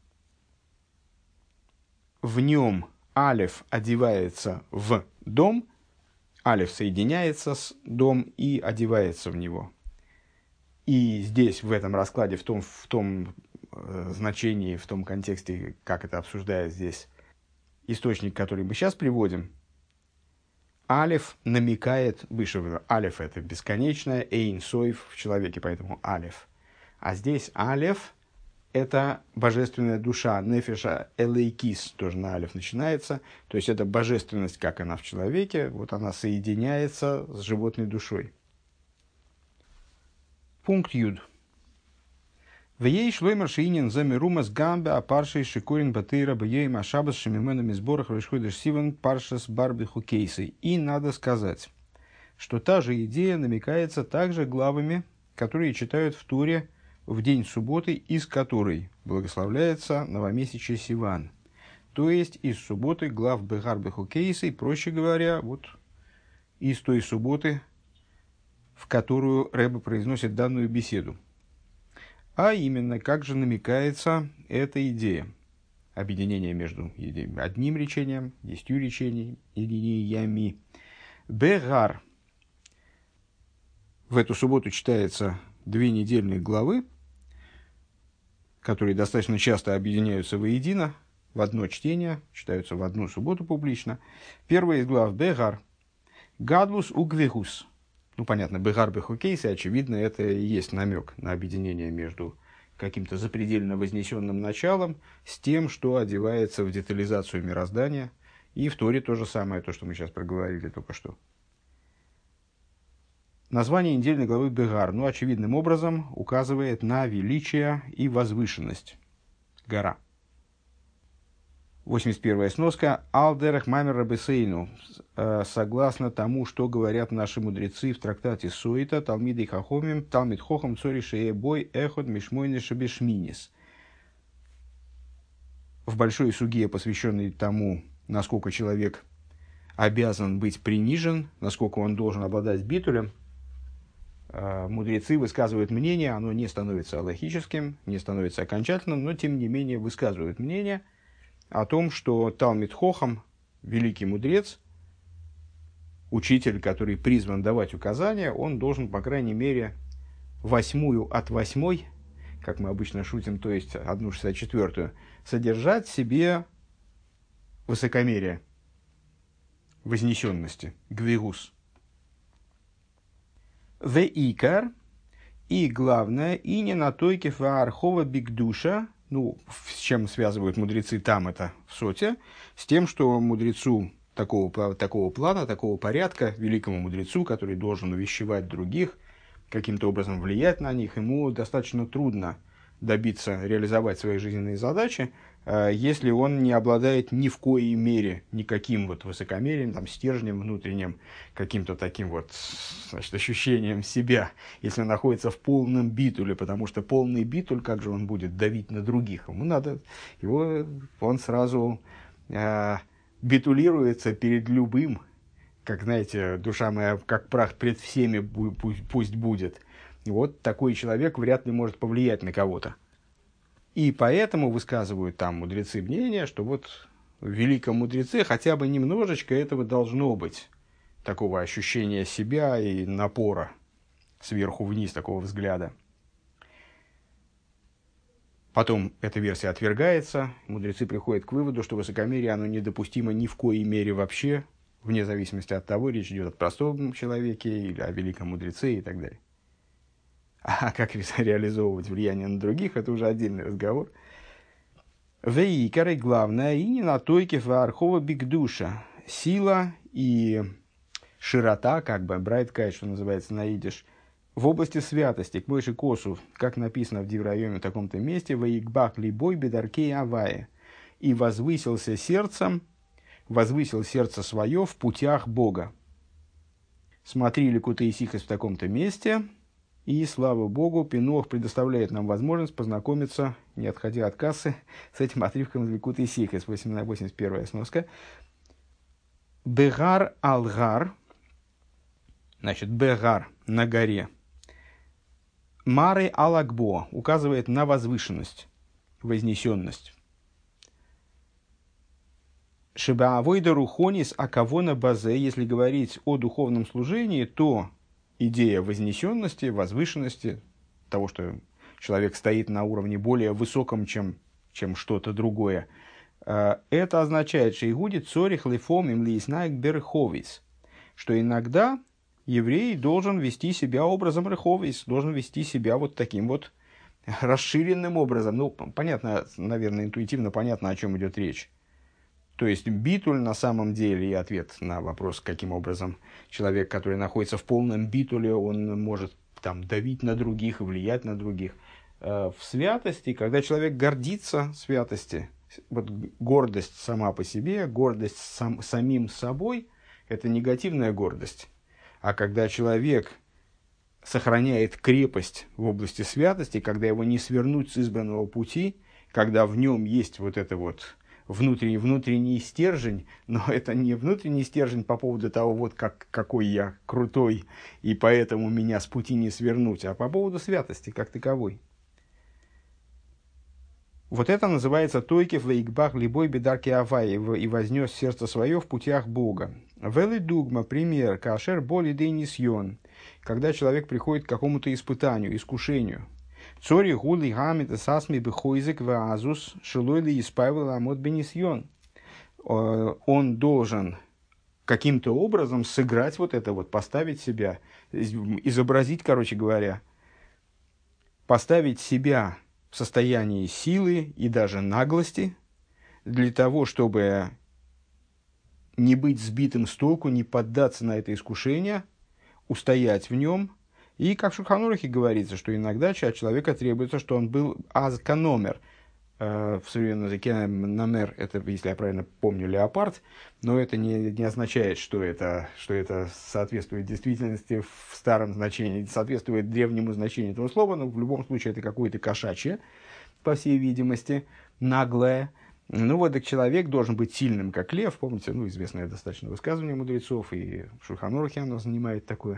в нем алев одевается в дом, алев соединяется с дом и одевается в него. И здесь, в этом раскладе, в том значении, в том контексте, как это обсуждает здесь источник, который мы сейчас приводим, алеф намекает выше. Алеф – это бесконечное, эйн соев в человеке, поэтому алеф. А здесь алеф – это божественная душа, нефеша элейкис, тоже на алеф начинается. То есть, это божественность, как она в человеке, вот она соединяется с животной душой. Пункт Юд. В ей шлоймер шиинин замирумас гамбе а паршей шикурин батыра бьем ашабас шемименами сборах решходыш сиван паршас барбиху кейсы. И надо сказать, что та же идея намекается также главами, которые читают в Туре в день субботы, из которой благословляется новомесячие Сиван. То есть из субботы глав бегарбиху кейсы, проще говоря, вот из той субботы, в которую Ребе произносит данную беседу. А именно, как же намекается эта идея объединения между одним речением, 10 речениями. Бегар. В эту субботу читается 2 недельные главы, которые достаточно часто объединяются воедино, в одно чтение, читаются в одну субботу публично. Первая из глав Бегар. Гадлус угвегус. Ну, понятно, Бегар бехукейсы, очевидно, это и есть намек на объединение между каким-то запредельно вознесенным началом с тем, что одевается в детализацию мироздания. И в Торе то же самое, то, что мы сейчас проговорили только что. Название недельной главы Бегар, ну, очевидным образом указывает на величие и возвышенность. Гора. 81-я сноска. Алдерах мамер рабесейну. Согласно тому, что говорят наши мудрецы в трактате Сойта, Талмидей Хахомим, Талмид Хохам Цори Шеебой Эхот Мишмойны Шабешминис. В большой суге, посвященной тому, насколько человек обязан быть принижен, насколько он должен обладать битулем, мудрецы высказывают мнение, оно не становится алахическим, не становится окончательным, но тем не менее высказывают мнение о том, что Талмид Хохам, великий мудрец, учитель, который призван давать указания, он должен, по крайней мере, 1/8 от 8, как мы обычно шутим, то есть 1/64, содержать в себе высокомерие, вознесенности, гвигус. The икар, и главное, и не на тойке фаархова бигдуша, ну, с чем связывают мудрецы там это в соте, с тем, что мудрецу такого плана, такого порядка, великому мудрецу, который должен увещевать других, каким-то образом влиять на них, ему достаточно трудно добиться, реализовать свои жизненные задачи, если он не обладает ни в коей мере никаким вот высокомерием, там, стержнем внутренним, каким-то таким вот, значит, ощущением себя, если он находится в полном битуле, потому что полный битуль, как же он будет давить на других? Ему надо, он сразу битулируется перед любым, как, знаете, душа моя, как прах пред всеми пусть будет. И вот такой человек вряд ли может повлиять на кого-то. И поэтому высказывают там мудрецы мнение, что вот в великом мудреце хотя бы немножечко этого должно быть, такого ощущения себя и напора сверху вниз, такого взгляда. Потом эта версия отвергается, мудрецы приходят к выводу, что высокомерие оно недопустимо ни в коей мере вообще, вне зависимости от того, речь идет о простом человеке или о великом мудреце и так далее. А как реализовывать влияние на других, это уже отдельный разговор. Вейкары, главное, и не на тойке вархова бигдуша. Сила и широта, как бы, брайткай, что называется на идиш, в области святости, к больше косу, как написано в Диврайоме в таком-то месте, «Ваикбах либой бедаркей авае», и возвысил сердце свое в путях Бога. Смотри Ликутей Сихос в таком-то месте, и, слава Богу, Пинох предоставляет нам возможность познакомиться, не отходя от кассы, с этим отрывком из Ликутей Сихос, 81-я сноска. Бегар алгар, значит, Бегар на горе. Мары алагбо указывает на возвышенность, вознесенность. Шибаавойда рухонис акавона базе, если говорить о духовном служении, то идея вознесенности, возвышенности, того, что человек стоит на уровне более высоком, чем что-то другое, это означает, что игуди цорих лифом им лиснайк берховис, что иногда еврей должен вести себя образом реховис, должен вести себя вот таким вот расширенным образом. Ну, понятно, наверное, интуитивно понятно, о чем идет речь. То есть битуль на самом деле, и ответ на вопрос, каким образом человек, который находится в полном битуле, он может там давить на других и влиять на других. В святости, когда человек гордится святости, вот гордость сама по себе, гордость самим собой, это негативная гордость. А когда человек сохраняет крепость в области святости, когда его не свернуть с избранного пути, когда в нем есть вот это вот внутренний стержень, но это не внутренний стержень по поводу того, вот какой я крутой, и поэтому меня с пути не свернуть, а по поводу святости как таковой. Вот это называется «Тойкев вейкбах либой бедарки авай» и вознес сердце свое в путях Бога. Велы дугма, пример, кашер боли дейнисьон, когда человек приходит к какому-то испытанию, искушению. Цори гули гамит сасми бехойзек вазус шилойли испавил амот бенисьон. Он должен каким-то образом сыграть вот это вот, поставить себя, изобразить, короче говоря, поставить себя в состоянии силы и даже наглости для того, чтобы не быть сбитым с толку, не поддаться на это искушение, устоять в нем. И как в Шулхан Арухе говорится, что иногда от человека требуется, что он был азканомер. В современном языке намер – это, если я правильно помню, леопард, но это не означает, что это соответствует действительности в старом значении, соответствует древнему значению этого слова, но в любом случае это какое-то кошачье, по всей видимости, наглое. Ну вот, так человек должен быть сильным, как лев. Помните, известное достаточно высказывание мудрецов, и в Шулхан Арухе оно занимает такую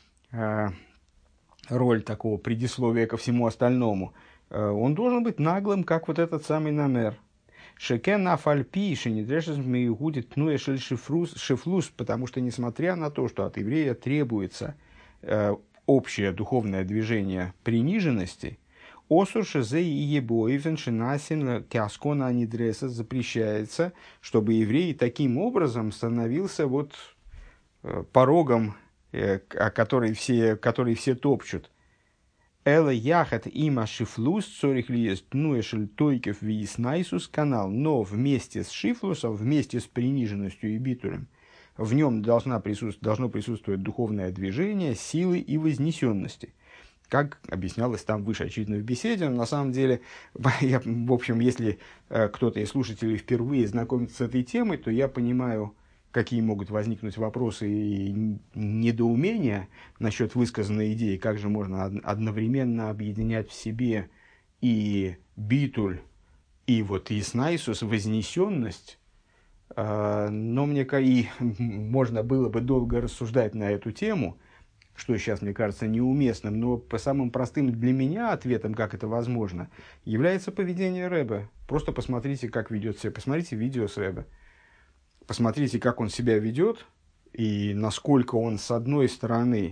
роль такого предисловия ко всему остальному. Он должен быть наглым, как вот этот самый намер. Шекен афальпи шенедрешес меюгудит тнуя шель шифлус, потому что, несмотря на то, что от еврея требуется общее духовное движение приниженности, осур шезе и ебоивен шинасин кяскона анидреса запрещается, чтобы еврей таким образом становился вот порогом, который все топчут. Эла яхат има шифлус цорих ли есть нуэшель тойкев вииснайсус канал, но вместе с шифлусом, вместе с приниженностью и битулем, в нем должно присутствовать духовное движение, силы и вознесенности. Как объяснялось там выше, очевидно, в беседе, но на самом деле, в общем, если кто-то из слушателей впервые знакомится с этой темой, то я понимаю, какие могут возникнуть вопросы и недоумения насчет высказанной идеи, как же можно одновременно объединять в себе и битуль, и вот и снайсус, вознесенность. Но можно было бы долго рассуждать на эту тему, что сейчас мне кажется неуместным, но по самым простым для меня ответом, как это возможно, является поведение Ребе. Просто посмотрите, как ведет себя, посмотрите видео с Ребе. Посмотрите, как он себя ведет, и насколько он, с одной стороны,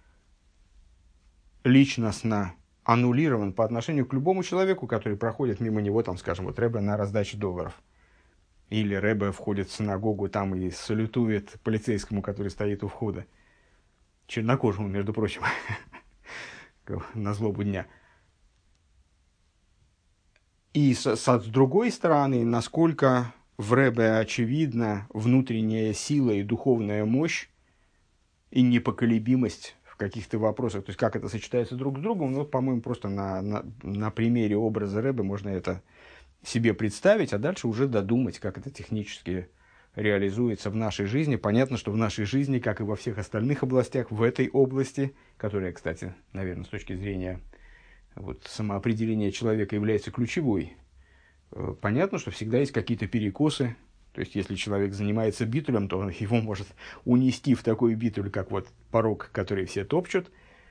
личностно аннулирован по отношению к любому человеку, который проходит мимо него, там, скажем, вот Ребе на раздаче долларов. Или Ребе входит в синагогу там и салютует полицейскому, который стоит у входа. Чернокожему, между прочим, на злобу дня. И с другой стороны, насколько в Ребе очевидна внутренняя сила и духовная мощь и непоколебимость в каких-то вопросах. То есть, как это сочетается друг с другом, ну, по-моему, просто на примере образа Ребе можно это себе представить, а дальше уже додумать, как это технически реализуется в нашей жизни. Понятно, что в нашей жизни, как и во всех остальных областях, в этой области, которая, кстати, наверное, с точки зрения самоопределения человека является ключевой, понятно, что всегда есть какие-то перекосы. То есть, если человек занимается битулем, то его может унести в такой битуль, как порог, который все топчут.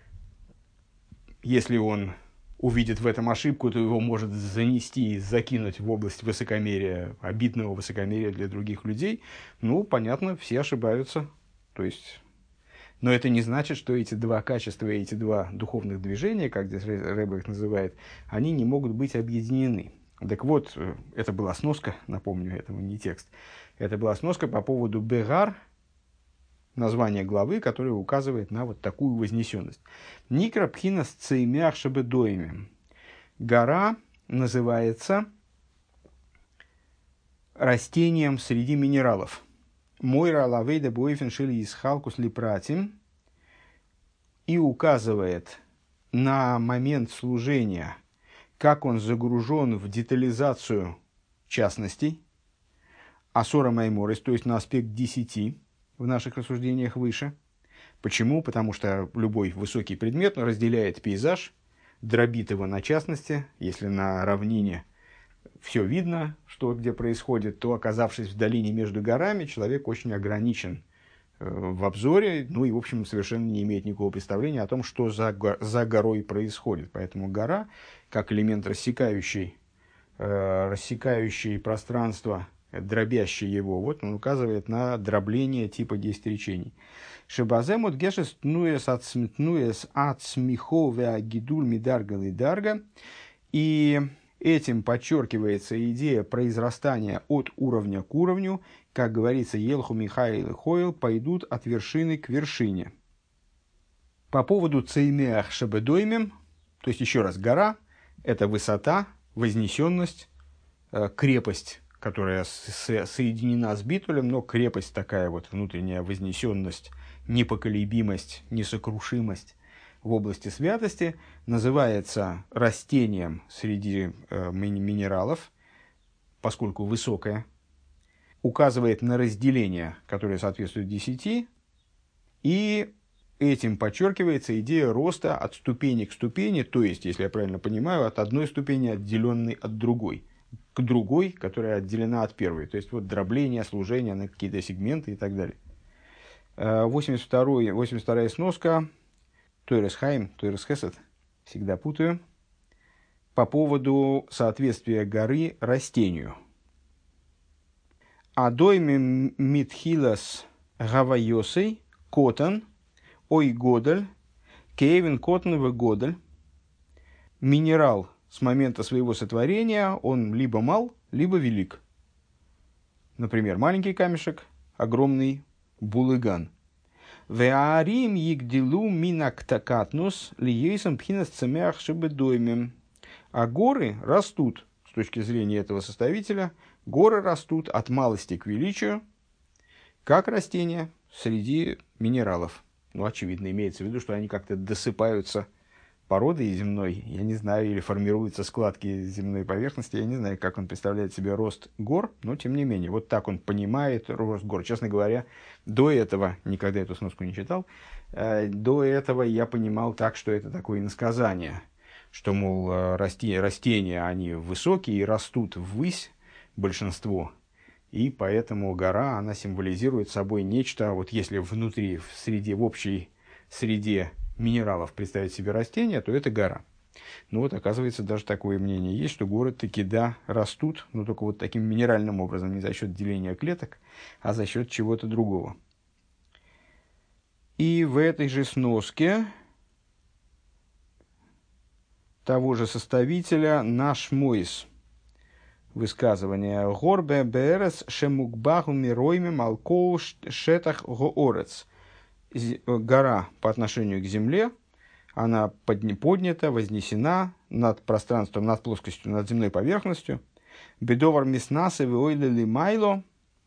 Если он увидит в этом ошибку, то его может занести и закинуть в область высокомерия, обидного высокомерия для других людей. Ну, понятно, все ошибаются. То есть, но это не значит, что эти два качества, эти два духовных движения, как здесь Ребе их называет, они не могут быть объединены. Так вот, это была сноска, напомню, это не текст. Это была сноска по поводу Бегар, название главы, которое указывает на такую вознесенность. Никра пхинас цеймях шабедоими. Гора называется растением среди минералов. Мойра лавейда бойфен шили из халкус липратим. И указывает на момент служения, как он загружен в детализацию частностей, асора майморис, то есть на аспект 10 в наших рассуждениях выше. Почему? Потому что любой высокий предмет разделяет пейзаж, дробит его на частности. Если на равнине все видно, что где происходит, то, оказавшись в долине между горами, человек очень ограничен в обзоре, ну и, в общем, совершенно не имеет никакого представления о том, что за горой происходит. Поэтому гора, как элемент рассекающий пространство, дробящий его, он указывает на дробление типа 10 речений. Шебаземут гешес тнуес от смехове гидуль мидарга лидарга. И этим подчеркивается идея произрастания от уровня к уровню. Как говорится, Елху Михаил и Хойл пойдут от вершины к вершине. По поводу Цеймеах Шабедоймем, то есть, еще раз, гора – это высота, вознесенность, крепость, которая соединена с битулем, но крепость такая внутренняя вознесенность, непоколебимость, несокрушимость в области святости называется растением среди минералов, поскольку высокое, указывает на разделение, которое соответствует 10, и этим подчеркивается идея роста от ступени к ступени, то есть, если я правильно понимаю, от одной ступени, отделенной от другой, к другой, которая отделена от первой. То есть, дробление, служение на какие-то сегменты и так далее. 82-я сноска, Тойрес Хайм, Тойрес Хесед, всегда путаю, по поводу соответствия горы растению. Адойми митхилас гавайосей котан ой годель кевин котан в годель. Минерал с момента своего сотворения, он либо мал, либо велик. Например, маленький камешек, огромный булыган. Веарим егдилу минактакатнус лиейсам пхинас цемях шебедоймем. А горы растут, с точки зрения этого составителя, горы растут от малости к величию, как растения среди минералов. Очевидно, имеется в виду, что они как-то досыпаются породой земной, я не знаю, или формируются складки земной поверхности, я не знаю, как он представляет себе рост гор, но тем не менее, так он понимает рост гор. Честно говоря, до этого, никогда эту сноску не читал, до этого я понимал так, что это такое иносказание, что, мол, растения, они высокие и растут ввысь, большинство, и поэтому гора, она символизирует собой нечто, если внутри, в общей среде минералов представить себе растения, то это гора. Оказывается, даже такое мнение есть, что горы таки растут, но только таким минеральным образом, не за счет деления клеток, а за счет чего-то другого. И в этой же сноске того же составителя наш Мойс высказывание. Горбе берес шемукбаху миройме малкоу шетах гоорец. Гора по отношению к земле, она поднята, вознесена над пространством, над плоскостью, над земной поверхностью. Бедовар миснасы виойлили майло.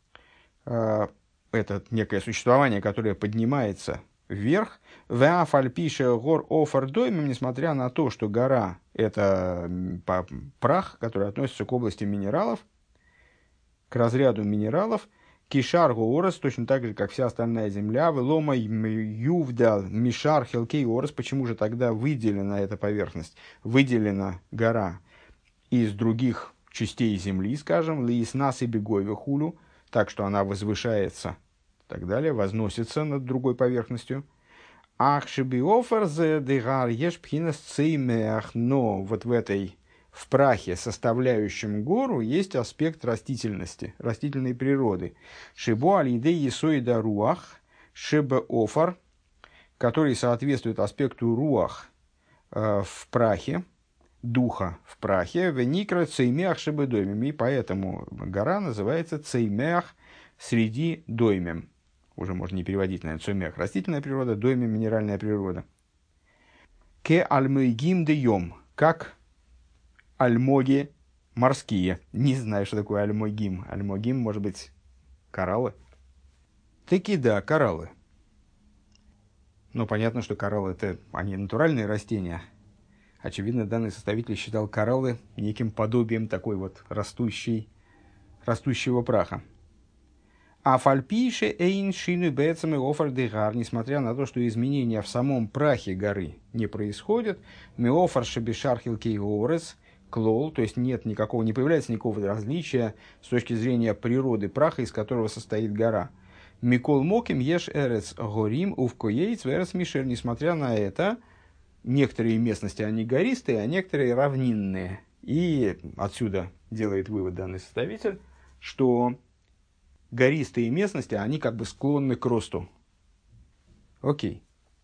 Это некое существование, которое поднимается вверх. Веафальпише гор офардоймем, несмотря на то, что гора – это прах, который относится к области минералов, к разряду минералов. Кишар гоорес, точно так же, как вся остальная земля. Велома ювдал мишар хелкей орес. Почему же тогда выделена эта поверхность? Выделена гора из других частей земли, скажем, лиснас и бегове хулю, так что она возвышается, и так далее, возносится над другой поверхностью. Ах шибиоферзе дегар ешпхинас цеймеах, но вот в прахе, составляющем гору, есть аспект растительности, растительной природы. Шибо аль-идей есоида руах, шибе офар, который соответствует аспекту руах в прахе, духа в прахе, веникра цеймеах шибе доймем. И поэтому гора называется цеймеах среди доймем. Уже можно не переводить, наверное, цеймеах растительная природа, доймем минеральная природа. Ке альмейгим де йом, как альмоги морские. Не знаю, что такое альмогим. Альмогим, может быть, кораллы? Таки да, кораллы. Но понятно, что кораллы – они натуральные растения. Очевидно, данный составитель считал кораллы неким подобием такой вот растущего праха. А фальпише эйн шину бэцэм и офар дегар, несмотря на то, что изменения в самом прахе горы не происходят, ми офар шебешархил кейорес – клол, то есть не появляется никакого различия с точки зрения природы праха, из которого состоит гора. Микол моким еш эрец горим увкоейц верец мишер. Несмотря на это, некоторые местности они гористые, а некоторые равнинные. И отсюда делает вывод данный составитель, что гористые местности, они как бы склонны к росту. Окей.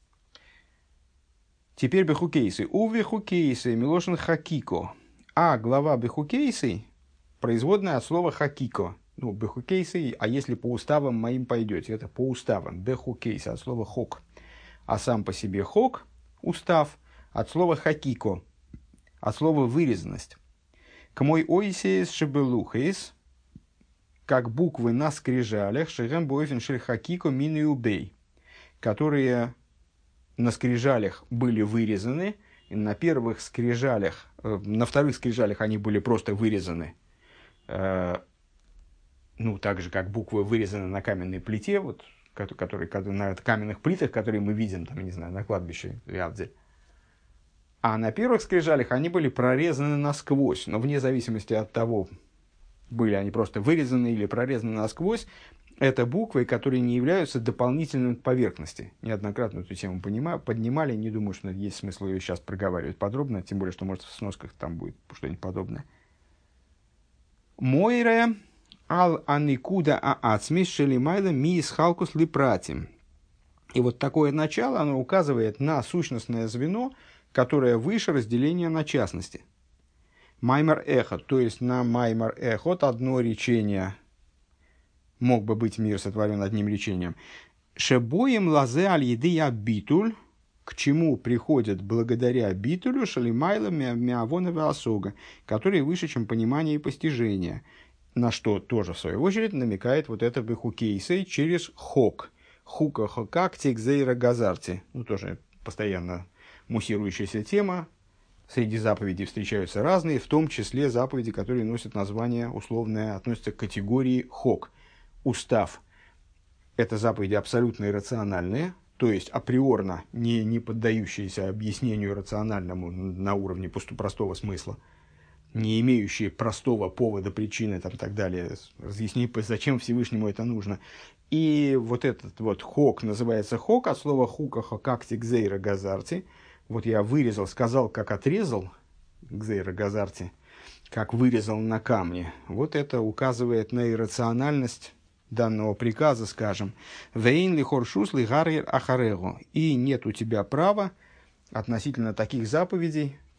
Теперь бехукейсы. Уве хукейсы милошин хакико. А глава бехукейсы производная от слова хакико. Ну, бехукейсы, а если по уставам моим пойдете, это по уставам. Бехукейсы от слова хок. А сам по себе хок, устав, от слова хакико, от слова вырезанность. К мой ойсеис шебелухейс, как буквы на скрижалях, шегем бойфен шель хакико мин убей, которые на скрижалях были вырезаны, и на первых скрижалях, на вторых скрижалях они были просто вырезаны, так же, как буквы вырезаны на каменной плите, вот, которые на каменных плитах, которые мы видим, там, не знаю, на кладбище Вятзе. А на первых скрижалях они были прорезаны насквозь, но вне зависимости от того, были они просто вырезаны или прорезаны насквозь, это буквы, которые не являются дополнительным к поверхности. Неоднократно эту тему поднимали, не думаю, что есть смысл ее сейчас проговаривать подробно, тем более, что, может, в сносках там будет что-нибудь подобное. Мойре ал-аникуда аацмис шелимайла миис халкус липратим. И вот такое начало, оно указывает на сущностное звено, которое выше разделения на частности. Маймар эхот, то есть на маймар эхот одно речение мог бы быть мир сотворен одним речением. Шебоем лазе аль-еды битуль, к чему приходят благодаря битулю шалимайла миавонова осога, который выше, чем понимание и постижение, на что тоже, в свою очередь, намекает вот это бехукейсей через хок. Хука хокак текзейра газарти. Тоже постоянно муссирующаяся тема. Среди заповедей встречаются разные, в том числе заповеди, которые носят название условное, относятся к категории хок. Устав – это заповеди абсолютно иррациональные, то есть априорно не поддающиеся объяснению рациональному на уровне простого смысла, не имеющие простого повода, причины и так далее, разъяснить, зачем Всевышнему это нужно. И вот этот вот хок называется хок, от слова хука хокакти гзейра газарти. Вот я вырезал, сказал, как отрезал гзейра газарти, как вырезал на камне. Вот это указывает на иррациональность данного приказа, скажем, «Вейн ли хоршус ли гарьер ахарего», и нет у тебя права относительно таких заповедей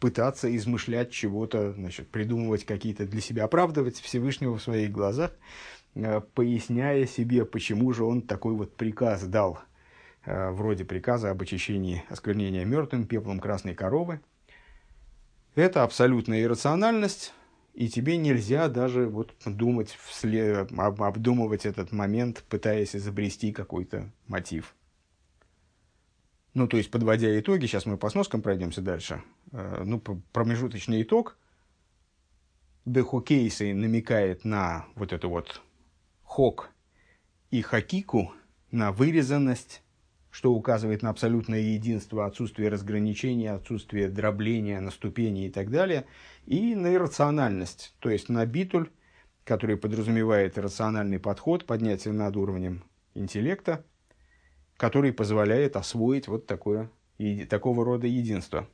пытаться измышлять чего-то, значит, придумывать какие-то для себя, оправдывать Всевышнего в своих глазах, поясняя себе, почему же он такой вот приказ дал, вроде приказа об очищении осквернения мертвым пеплом красной коровы. Это абсолютная иррациональность, и тебе нельзя даже вот думать обдумывать этот момент, пытаясь изобрести какой-то мотив. Ну, то есть, подводя итоги, сейчас мы по сноскам пройдемся дальше. Ну, промежуточный итог. Бехокейсы намекает на вот это вот хок и хакику, на вырезанность, что указывает на абсолютное единство, отсутствие разграничения, отсутствие дробления на ступени и так далее, и на иррациональность, то есть на битуль, который подразумевает иррациональный подход, поднятие над уровнем интеллекта, который позволяет освоить вот такого рода единство.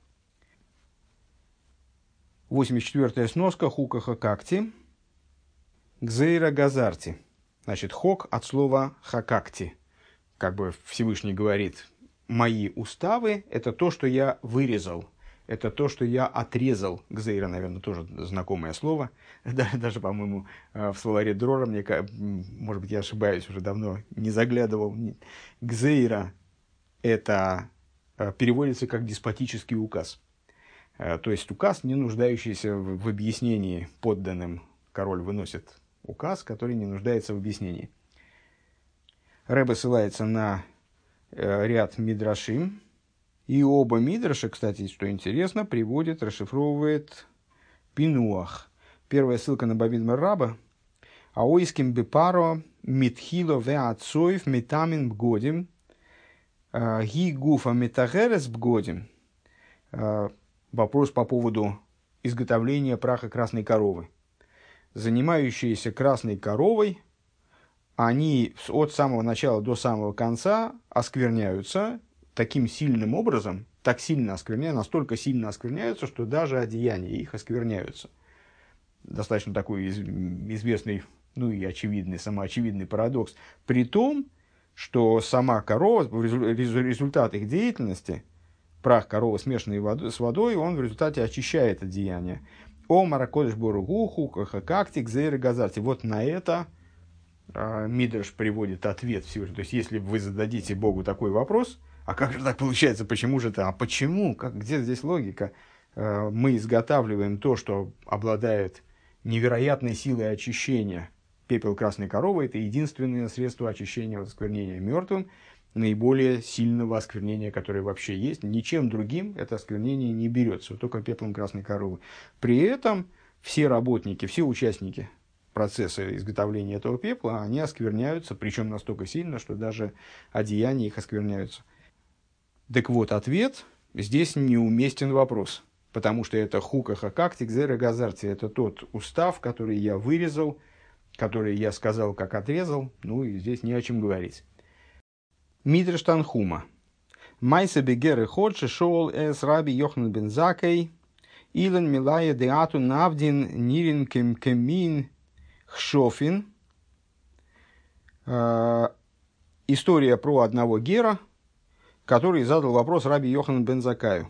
84-я сноска хука хакакти, гзейра газарти. Значит, хок от слова хакакти. Как бы Всевышний говорит, мои уставы – это то, что я вырезал, это то, что я отрезал. Гзейра, наверное, тоже знакомое слово. Даже, по-моему, в словаре Дрора, может быть, я ошибаюсь, уже давно не заглядывал. Гзейра – это переводится как деспотический указ. То есть указ, не нуждающийся в объяснении подданным. Король выносит указ, который не нуждается в объяснении. Ребе ссылается на ряд мидрашим, и оба мидраша, кстати, что интересно, приводит, расшифровывает Пинуах. Первая ссылка на Бамидбар Раба. Аойским бепаро митхило ве отцоев метамин бгодим ги гуфа метагерес бгодим. Вопрос по поводу изготовления праха красной коровы. Занимающиеся красной коровой, они от самого начала до самого конца оскверняются таким сильным образом, так сильно оскверняются, настолько сильно оскверняются, что даже одеяния их оскверняются. Достаточно такой известный, ну и очевидный, самоочевидный парадокс. При том, что сама корова, результат их деятельности, прах коровы, смешанный с водой, он в результате очищает одеяние. О маракодыш боругуху, кахакактик, зейры газарти. Вот на это Мидраш приводит ответ Всевышнего. То есть, если вы зададите Богу такой вопрос, а как же так получается, почему же это, а почему, где здесь логика? Мы изготавливаем то, что обладает невероятной силой очищения. Пепел красной коровы – это единственное средство очищения от осквернения мертвым, наиболее сильного осквернения, которое вообще есть. Ничем другим это осквернение не берется, только пеплом красной коровы. При этом все работники, все участники процесса изготовления этого пепла, они оскверняются, причем настолько сильно, что даже одеяния их оскверняются. Так вот, ответ, здесь неуместен вопрос, потому что это хука хакактик зера газарти, это тот устав, который я вырезал, который я сказал, как отрезал, ну и здесь не о чем говорить. Мидраш Танхума. Майса бегеры ходши шоул эс раби Йоханан бен Заккай, илен милая деату навдин нирин кемин хшофин. История про одного гера, который задал вопрос раби Йоханан бен Заккаю.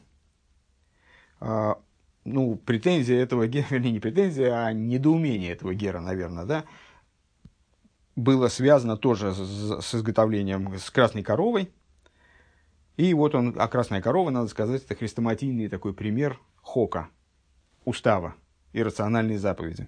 Ну, претензия этого гера, вернее, не претензия, а недоумение этого гера, наверное, да, было связано тоже с изготовлением с красной коровой. И вот он, а красная корова, надо сказать, это хрестоматийный такой пример хока, устава, иррациональной заповеди.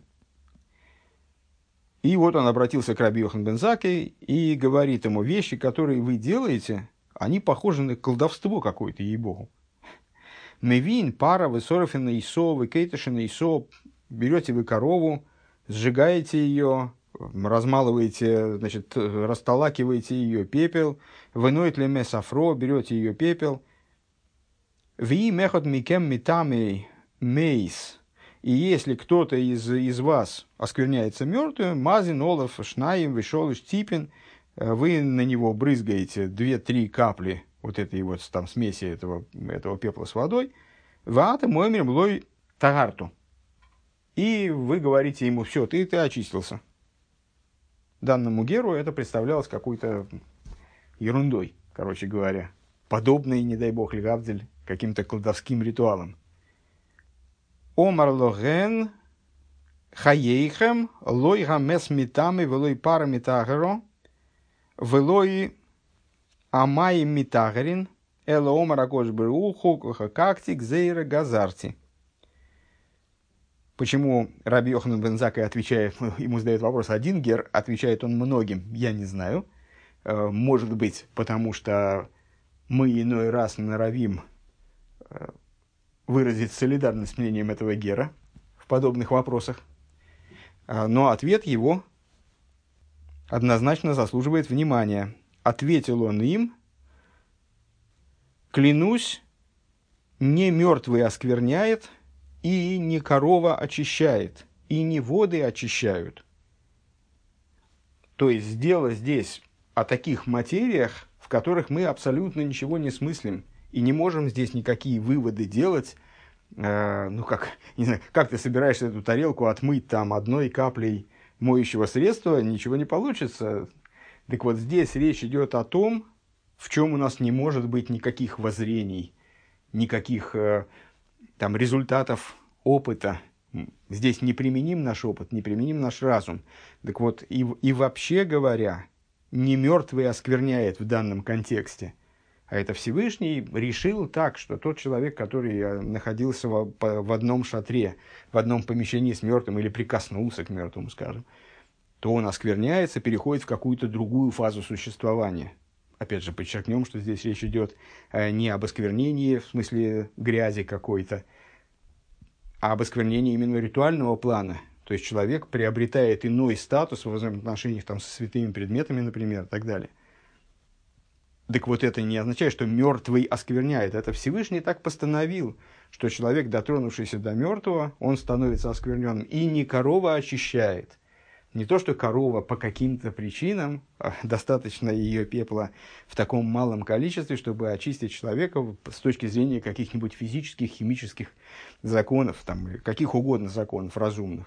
И вот он обратился к раби Йоханан бен Заккай и говорит ему: вещи, которые вы делаете, они похожи на колдовство какое-то, ей-богу. Мевин, пара, высорофина исо, выкейташина исо, берете вы корову, сжигаете ее, размалываете, значит, расталакиваете ее пепел, выноет ли месафро, берете ее пепел. Ви мехот микем митамей мейс. И если кто-то из вас оскверняется мертвым, мазин, олаф, шнаем, вишолыш, типин, вы на него брызгаете 2-3 капли вот этой вот там смеси этого пепла с водой, ваата моймер млой тагарту. И вы говорите ему: все, ты очистился. Данному геру это представлялось какой-то ерундой, короче говоря, подобной, не дай бог, легавдель, каким-то колдовским ритуалом. Омар логен хаейхем лой гамес митами велой пара митагеро велой амай митагерин эло омар акош беруху кактик зейра газарти. Почему Раби Йоханан бен Заккай отвечает, ему задает вопрос один гер, отвечает он многим, я не знаю. Может быть, потому что мы иной раз норовим выразить солидарность с мнением этого гера в подобных вопросах. Но ответ его однозначно заслуживает внимания. Ответил он им: «Клянусь, не мертвый оскверняет, и не корова очищает, и не воды очищают». То есть дело здесь о таких материях, в которых мы абсолютно ничего не смыслим, и не можем здесь никакие выводы делать. Не знаю, как ты собираешься эту тарелку отмыть там одной каплей моющего средства, ничего не получится. Так вот, здесь речь идет о том, в чем у нас не может быть никаких воззрений, никаких там результатов опыта. Здесь не применим наш опыт, не применим наш разум. Так вот, и вообще говоря, не мертвый оскверняет в данном контексте. А это Всевышний решил так, что тот человек, который находился в одном шатре, в одном помещении с мертвым или прикоснулся к мертвому, скажем, то он оскверняется, переходит в какую-то другую фазу существования. Опять же, подчеркнем, что здесь речь идет не об осквернении, в смысле грязи какой-то, а об осквернении именно ритуального плана. То есть человек приобретает иной статус в взаимоотношениях там, со святыми предметами, например, и так далее. Так вот, это не означает, что мертвый оскверняет. Это Всевышний так постановил, что человек, дотронувшийся до мертвого, он становится оскверненным. И не корова очищает. Не то, что корова по каким-то причинам, достаточно ее пепла в таком малом количестве, чтобы очистить человека с точки зрения каких-нибудь физических, химических законов, там, каких угодно законов разумных.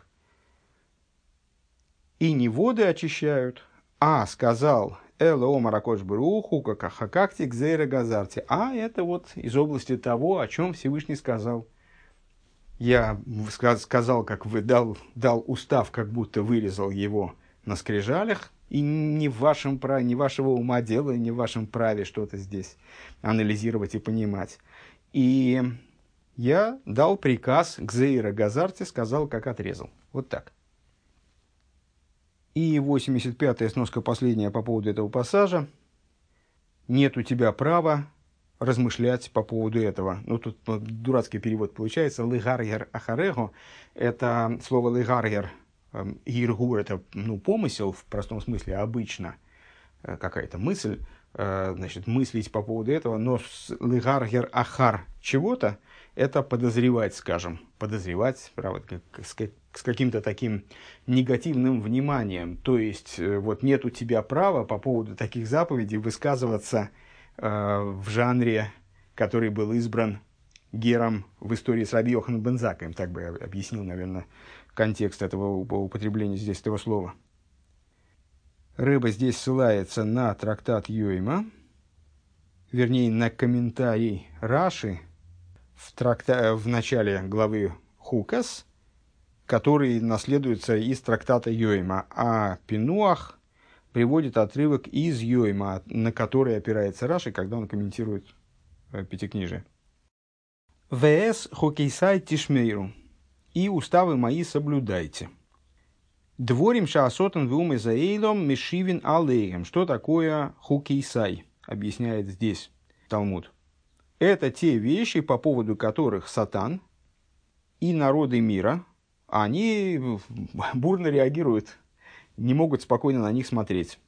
И не воды очищают, а сказал Эло Омар акош беруху хакактик зейра газарти. А это вот из области того, о чем Всевышний сказал. Я сказал, как вы дал устав, как будто вырезал его на скрижалях, и не в вашем праве, не вашего ума дело, не в вашем праве что-то здесь анализировать и понимать. И я дал приказ к Зейра Газарте, сказал, как отрезал. Вот так. И 85-я сноска последняя по поводу этого пассажа. «Нет у тебя права размышлять по поводу этого». Ну, тут дурацкий перевод получается. «Лыгаргер ахарего» — это слово «лыгаргер». «Гиргур» — это помысел в простом смысле, обычно какая-то мысль, значит, мыслить по поводу этого. Но «лыгаргер ахар» чего-то — это подозревать, скажем. Подозревать, правда, с каким-то таким негативным вниманием. То есть, вот нет у тебя права по поводу таких заповедей высказываться в жанре, который был избран гером в истории с Раби Йохананом бен Заккаем. Так бы я объяснил, наверное, контекст этого употребления здесь этого слова. Рыба здесь ссылается на трактат Йойма, вернее, на комментарий Раши в начале главы Хукас, который наследуется из трактата Йойма, а Пинуах приводит отрывок из Йойма, на который опирается Раши, когда он комментирует Пятикнижие. «Вс хокейсай тишмейру» и уставы мои соблюдайте. «Дворим шаасотан вумы заэйлом мешивин алейгем». Что такое хокейсай? Объясняет здесь Талмуд. Это те вещи, по поводу которых Сатан и народы мира, они бурно реагируют, не могут спокойно на них смотреть.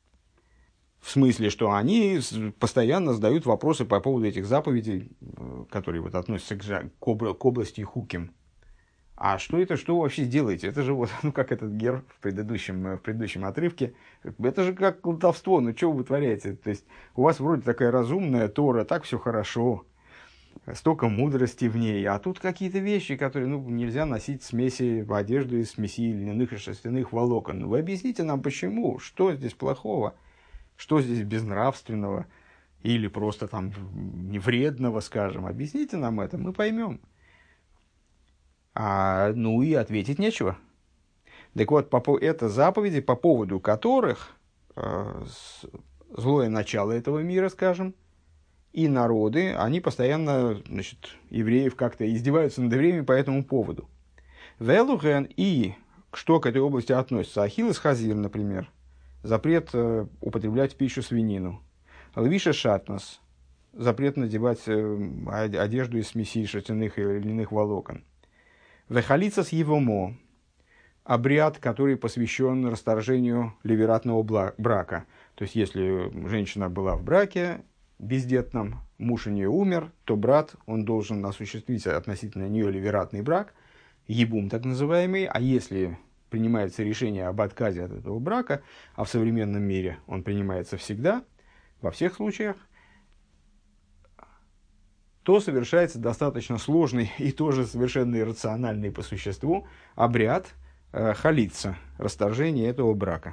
В смысле, что они постоянно задают вопросы по поводу этих заповедей, которые вот относятся к области Хуким. А что это, что вы вообще делаете? Это же вот, как этот гер в предыдущем отрывке. Это же как колдовство, что вы вытворяете? То есть, у вас вроде такая разумная Тора, так все хорошо, столько мудрости в ней, а тут какие-то вещи, которые, нельзя носить смеси в одежду из смеси льняных и шерстяных волокон. Вы объясните нам, почему, что здесь плохого, что здесь безнравственного или просто там невредного, скажем. Объясните нам это, мы поймем. Ну и ответить нечего. Так вот, это заповеди, по поводу которых злое начало этого мира, скажем, и народы, они постоянно, значит, евреев как-то издеваются над евреями по этому поводу. Велуген, и что к этой области относится? Ахиллес хазир, например, запрет употреблять в пищу свинину. Лвиша шатнос, запрет надевать одежду из смесей шерстяных или льняных волокон. Вехалица с евомо, обряд, который посвящен расторжению ливератного брака. То есть, если женщина была в браке бездетном, муж у нее умер, то брат, он должен осуществить относительно нее ливератный брак, ебум так называемый, а если принимается решение об отказе от этого брака, а в современном мире он принимается всегда, во всех случаях, то совершается достаточно сложный и тоже совершенно иррациональный по существу обряд халица, расторжение этого брака.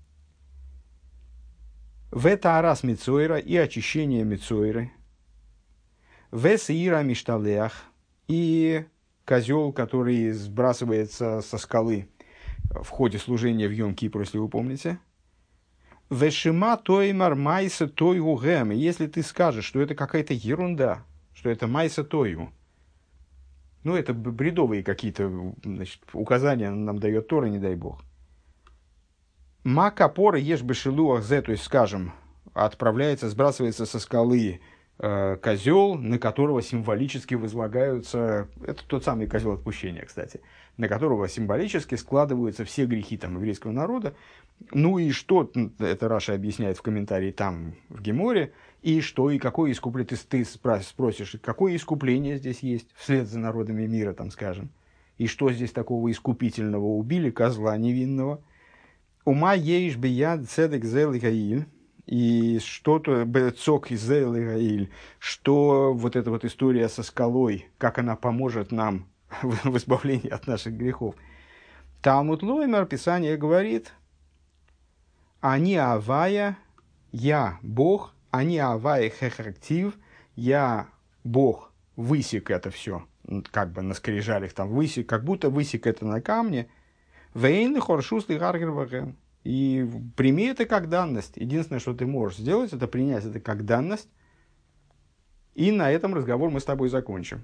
Ветаарас мицойра и очищение мицойры. Весиира мишталеах и козел, который сбрасывается со скалы в ходе служения в Йом-Кипур, если вы помните. Вешима тоймар майса тойгу гэм. Если ты скажешь, что это какая-то ерунда, что это майса тойгу, ну, это бредовые какие-то, значит, указания нам дает Тора, не дай бог. Макапора ешь бешелуах зе, то есть, скажем, отправляется, сбрасывается со скалы козел, на которого символически возлагаются, это тот самый козел отпущения, кстати, на которого символически складываются все грехи там, еврейского народа. Ну и что, это Раша объясняет в комментарии там в Геморе, и что, и какое искупление, ты спросишь, какое искупление здесь есть вслед за народами мира, там скажем, и что здесь такого искупительного, убили козла невинного. Ума еиш бияд цедек зел и гаиль, и что-то цок из зел и гаиль, что вот эта вот история со скалой, как она поможет нам в избавлении от наших грехов. Талмуд Лоймер, Писание говорит, они авая, я Бог, они авая хехактив, я Бог высек это все, как бы на скрижалях там высек, как будто высек это на камне. Вейн хоршус лигаргерваген. И прими это как данность. Единственное, что ты можешь сделать, это принять это как данность. И на этом разговор мы с тобой закончим.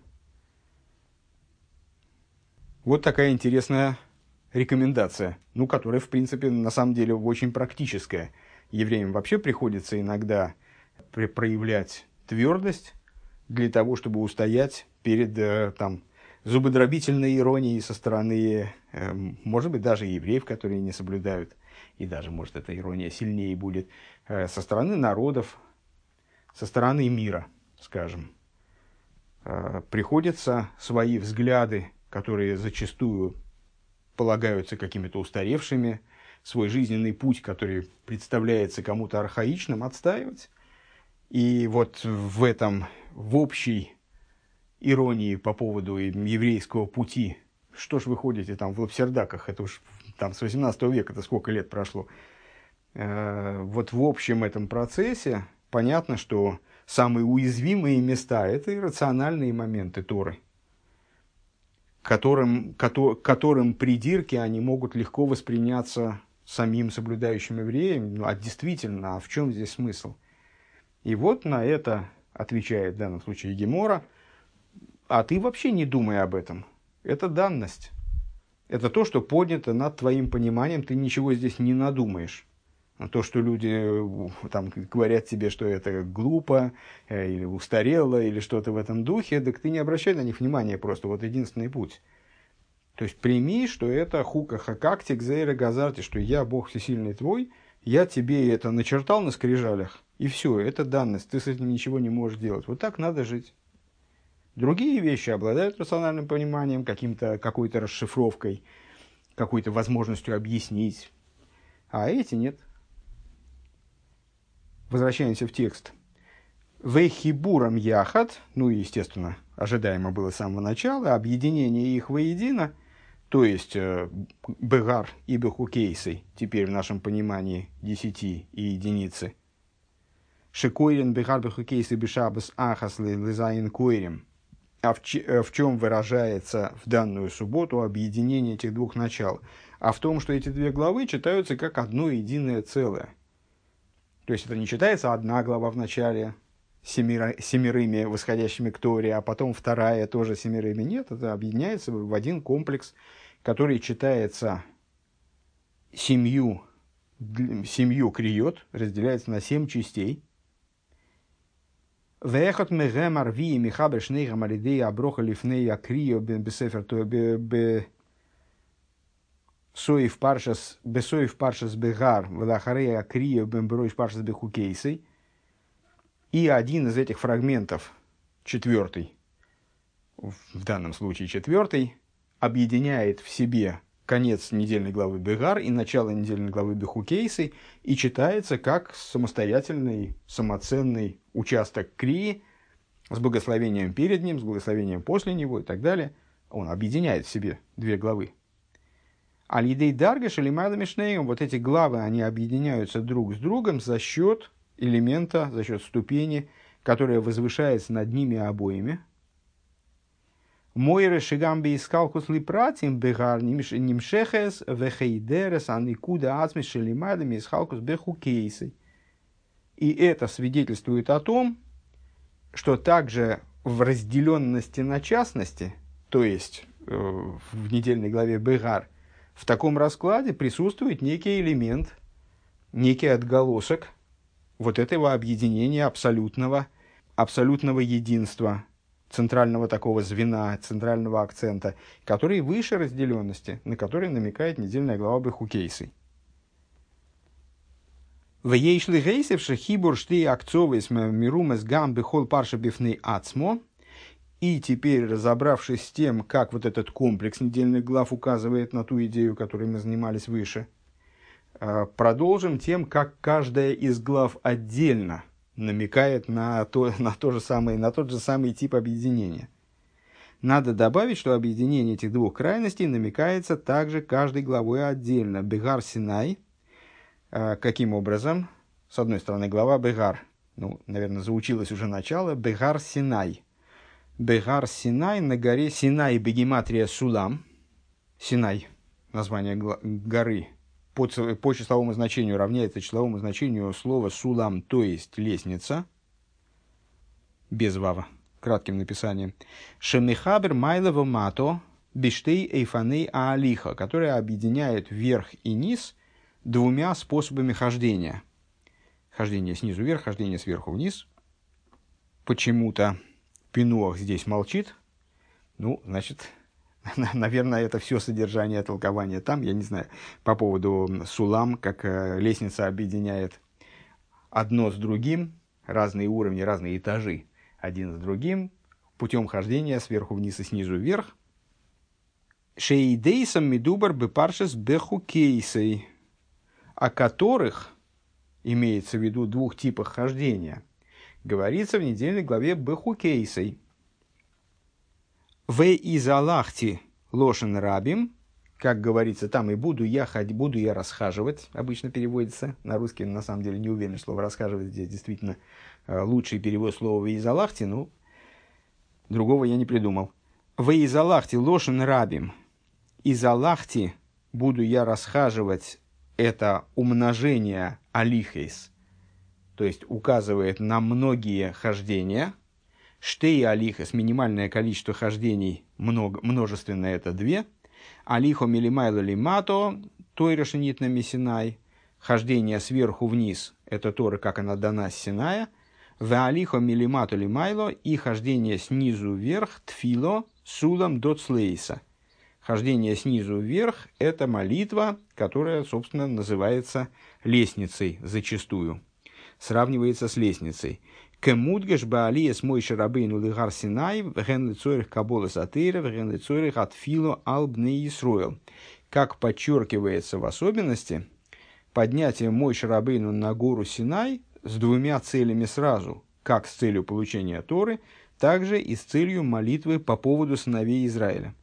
Вот такая интересная рекомендация, ну, которая, в принципе, на самом деле очень практическая. Евреям вообще приходится иногда проявлять твердость для того, чтобы устоять перед там, зубодробительной иронией со стороны, может быть, даже евреев, которые не соблюдают, и даже, может, эта ирония сильнее будет, со стороны народов, со стороны мира, скажем. Приходится свои взгляды, которые зачастую полагаются какими-то устаревшими, свой жизненный путь, который представляется кому-то архаичным, отстаивать. И вот в этом, в общей иронии по поводу еврейского пути, что ж вы ходите там в лапсердаках, это уж там с 18 века, это сколько лет прошло. Вот в общем этом процессе понятно, что самые уязвимые места – это иррациональные моменты Торы, которым придирки они могут легко восприняться самим соблюдающим евреем. Ну, а действительно, а в чем здесь смысл? И вот на это отвечает в данном случае Гемора: а ты вообще не думай об этом. Это данность. Это то, что поднято над твоим пониманием, ты ничего здесь не надумаешь. То, что люди там говорят тебе, что это глупо, или устарело, или что-то в этом духе, так ты не обращай на них внимания, просто вот единственный путь. То есть прими, что это хука хакактик зейра газарти, что я, Бог всесильный твой, я тебе это начертал на скрижалях, и все, это данность, ты с этим ничего не можешь делать. Вот так надо жить. Другие вещи обладают рациональным пониманием, какой-то расшифровкой, какой-то возможностью объяснить, а эти нет. Возвращаемся в текст. Вейхибурам яхат, ну, естественно, ожидаемо было с самого начала, объединение их воедино, то есть бегар и бехукейсы, теперь в нашем понимании 10 и единицы. Шекойрен бегар бехукейсы бешабас ахас лизаин койрем. в чем выражается в данную субботу объединение этих двух начал? А в том, что эти две главы читаются как одно единое целое. То есть это не читается одна глава в начале семерыми восходящими к Торе, а потом вторая тоже семерыми. Нет, это объединяется в один комплекс, который читается семью криот, разделяется на 7 частей. Вехот мегем арви михабер шнейгам алидея аброха лифней акрио бесефер то соев паршас бегар валахарея акрио бемброиш паршас бехукейсей. И один из этих фрагментов, 4, в данном случае 4, объединяет в себе конец недельной главы Бегар и начало недельной главы Бехукейсы и читается как самостоятельный, самоценный участок Крии с благословением перед ним, с благословением после него и так далее. Он объединяет в себе 2 главы. Аль-Идей Даргаш или Майла Мишнеем, вот эти главы, они объединяются друг с другом за счет элемента, за счет ступени, которая возвышается над ними обоими. Мойре шигамби искал кусли пратим бегар нимшехес вехейдерес аникуда ацмис шелимадами искалкус бехукейсы. И это свидетельствует о том, что также в разделенности на частности, то есть в недельной главе Бегар, в таком раскладе присутствует некий элемент, некий отголосок вот этого объединения абсолютного единства, центрального такого звена, центрального акцента, который выше разделенности, на который намекает недельная глава Бехукейсы. В ейшли гейсевши хибур шти акцовый мирумес гам бехол парша бифней ацмо. И теперь, разобравшись с тем, как вот этот комплекс недельных глав указывает на ту идею, которой мы занимались выше, продолжим тем, как каждая из глав отдельно намекает на тот же самый тип объединения. Надо добавить, что объединение этих двух крайностей намекается также каждой главой отдельно. Бегар Синай. Каким образом? С одной стороны, глава Бегар. Наверное, заучилось уже начало. Бегар Синай. Бегар Синай на горе Синай бегематрия Сулам. Синай. Название горы. По числовому значению равняется числовому значению слова «сулам», то есть «лестница», без вава, кратким написанием. «Шемихабер майлево мато биштей эйфаней аалиха», которая объединяет верх и низ 2 способами хождения. Хождение снизу вверх, хождение сверху вниз. Почему-то Пинуах здесь молчит. Значит... Наверное, это все содержание толкования там, я не знаю, по поводу сулам, как лестница объединяет одно с другим, разные уровни, разные этажи, один с другим, путем хождения сверху вниз и снизу вверх. Шейдейсам мидубар бепаршес бехукейсей, о которых, имеется в виду 2 типах хождения, говорится в недельной главе Бехукейсей. В изалахти лошен рабим, как говорится, там и буду я расхаживать, обычно переводится на русский, на самом деле не уверен, что слово расхаживать здесь действительно лучший перевод слова в изалахти, другого я не придумал. В изалахти лошен рабим, изалахти буду я расхаживать, это умножение алихейс, то есть указывает на многие хождения. Штей алихас, минимальное количество хождений, множественное это 2. Алихо милимайло лимато, тойра шенитна мисинай. Хождение сверху вниз, это Тора, как она дана с Синая. В алихо милимато лимайло, и хождение снизу вверх, тфило, сулам доцлейса. Хождение снизу вверх, это молитва, которая, собственно, называется лестницей зачастую. Сравнивается с лестницей. Кемудгеш баалиес Мойше Рабейну лигар Синай, вген лицорих кабола сатыра, вген лицорих атфило албны Исроил. Как подчеркивается в особенности, поднятие Мойше Рабейну на гору Синай с 2 целями сразу, как с целью получения Торы, также и с целью молитвы по поводу сыновей Израиля.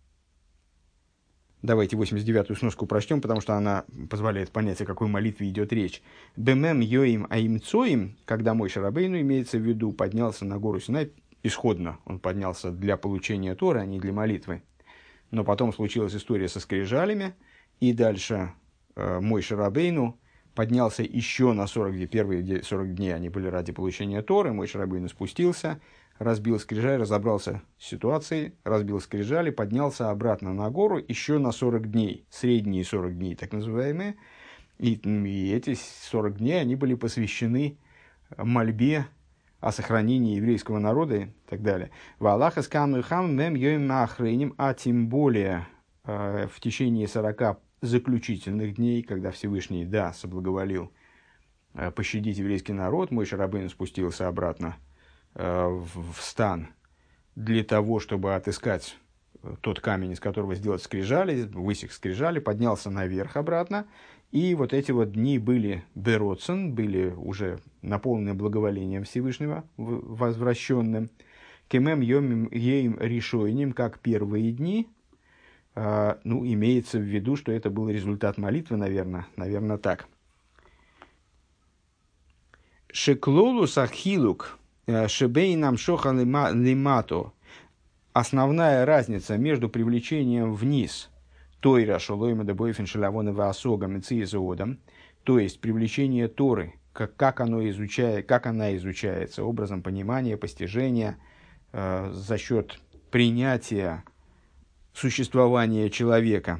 Давайте 89-ю сноску прочтем, потому что она позволяет понять, о какой молитве идет речь. «Бемем йоим аимцоим», когда Мойше Рабейну, имеется в виду, поднялся на гору Синай, исходно он поднялся для получения Торы, а не для молитвы. Но потом случилась история со скрижалями, и дальше Мойше Рабейну поднялся еще на 40 дней. Первые 40 дней они были ради получения Торы. Мойше Рабейну спустился, разбил скрижали, разобрался с ситуацией, разбил скрижали, поднялся обратно на гору еще на 40 дней. Средние 40 дней, так называемые. И эти 40 дней они были посвящены мольбе о сохранении еврейского народа и так далее. Валаха скамыхам мем йоим махрейним, а тем более в течение 40 заключительных дней, когда Всевышний, да, соблаговолил пощадить еврейский народ, Мойше Рабейну спустился обратно в стан для того, чтобы отыскать тот камень, из которого сделать скрижали, высек скрижали, поднялся наверх обратно. И вот эти вот дни были бероцен, были уже наполнены благоволением Всевышнего, возвращенным. Кемем йомим еим решойним, как первые дни. Имеется в виду, что это был результат молитвы, наверное, так. Шеклолу сахилук шебейнам шоха лимато. Основная разница между привлечением вниз Тойра шолойма дебойфен шелавона ваасогам и циезоодам, то есть привлечение Торы, как она изучается, образом понимания, постижения, за счет принятия существования человека.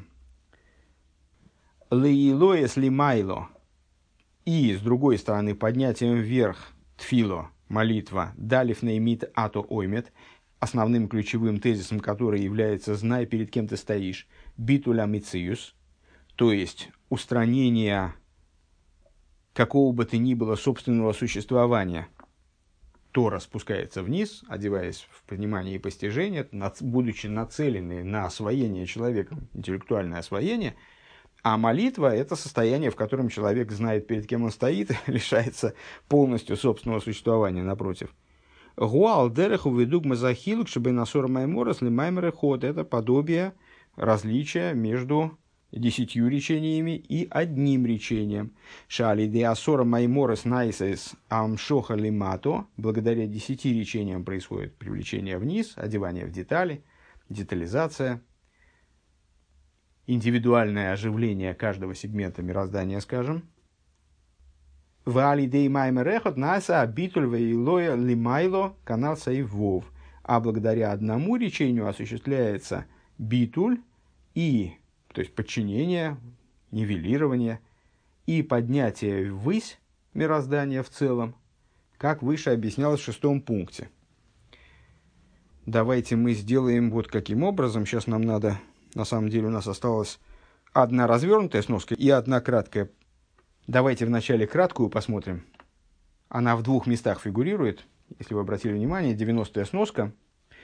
Леилоес лимайло, и, с другой стороны, поднятием вверх тфило, молитва, далиф неймит ато оймет, основным ключевым тезисом которой является «знай, перед кем ты стоишь», битуля мициюс, то есть устранение какого бы то ни было собственного существования. Тора спускается вниз, одеваясь в понимание и постижение, будучи нацеленной на освоение человеком, интеллектуальное освоение, а молитва – это состояние, в котором человек знает, перед кем он стоит, лишается полностью собственного существования, напротив. Гуал дереху ведуг мазахилук, чтобы на 40 майморос лимаймеры ход. Это подобие различия между 10 речениями и одним речением. Шали де асора майморос найсес амшоха лимато. Благодаря 10 речениям происходит привлечение вниз, одевание в детали, детализация, индивидуальное оживление каждого сегмента мироздания, скажем. А благодаря одному речению осуществляется битуль, то есть подчинение, нивелирование и поднятие ввысь мироздания в целом, как выше объяснялось в 6 пункте. Давайте мы сделаем вот каким образом. Сейчас нам надо, на самом деле у нас осталась одна развернутая сноска и одна краткая. Давайте вначале краткую посмотрим. Она в 2 местах фигурирует. Если вы обратили внимание, 90-я сноска.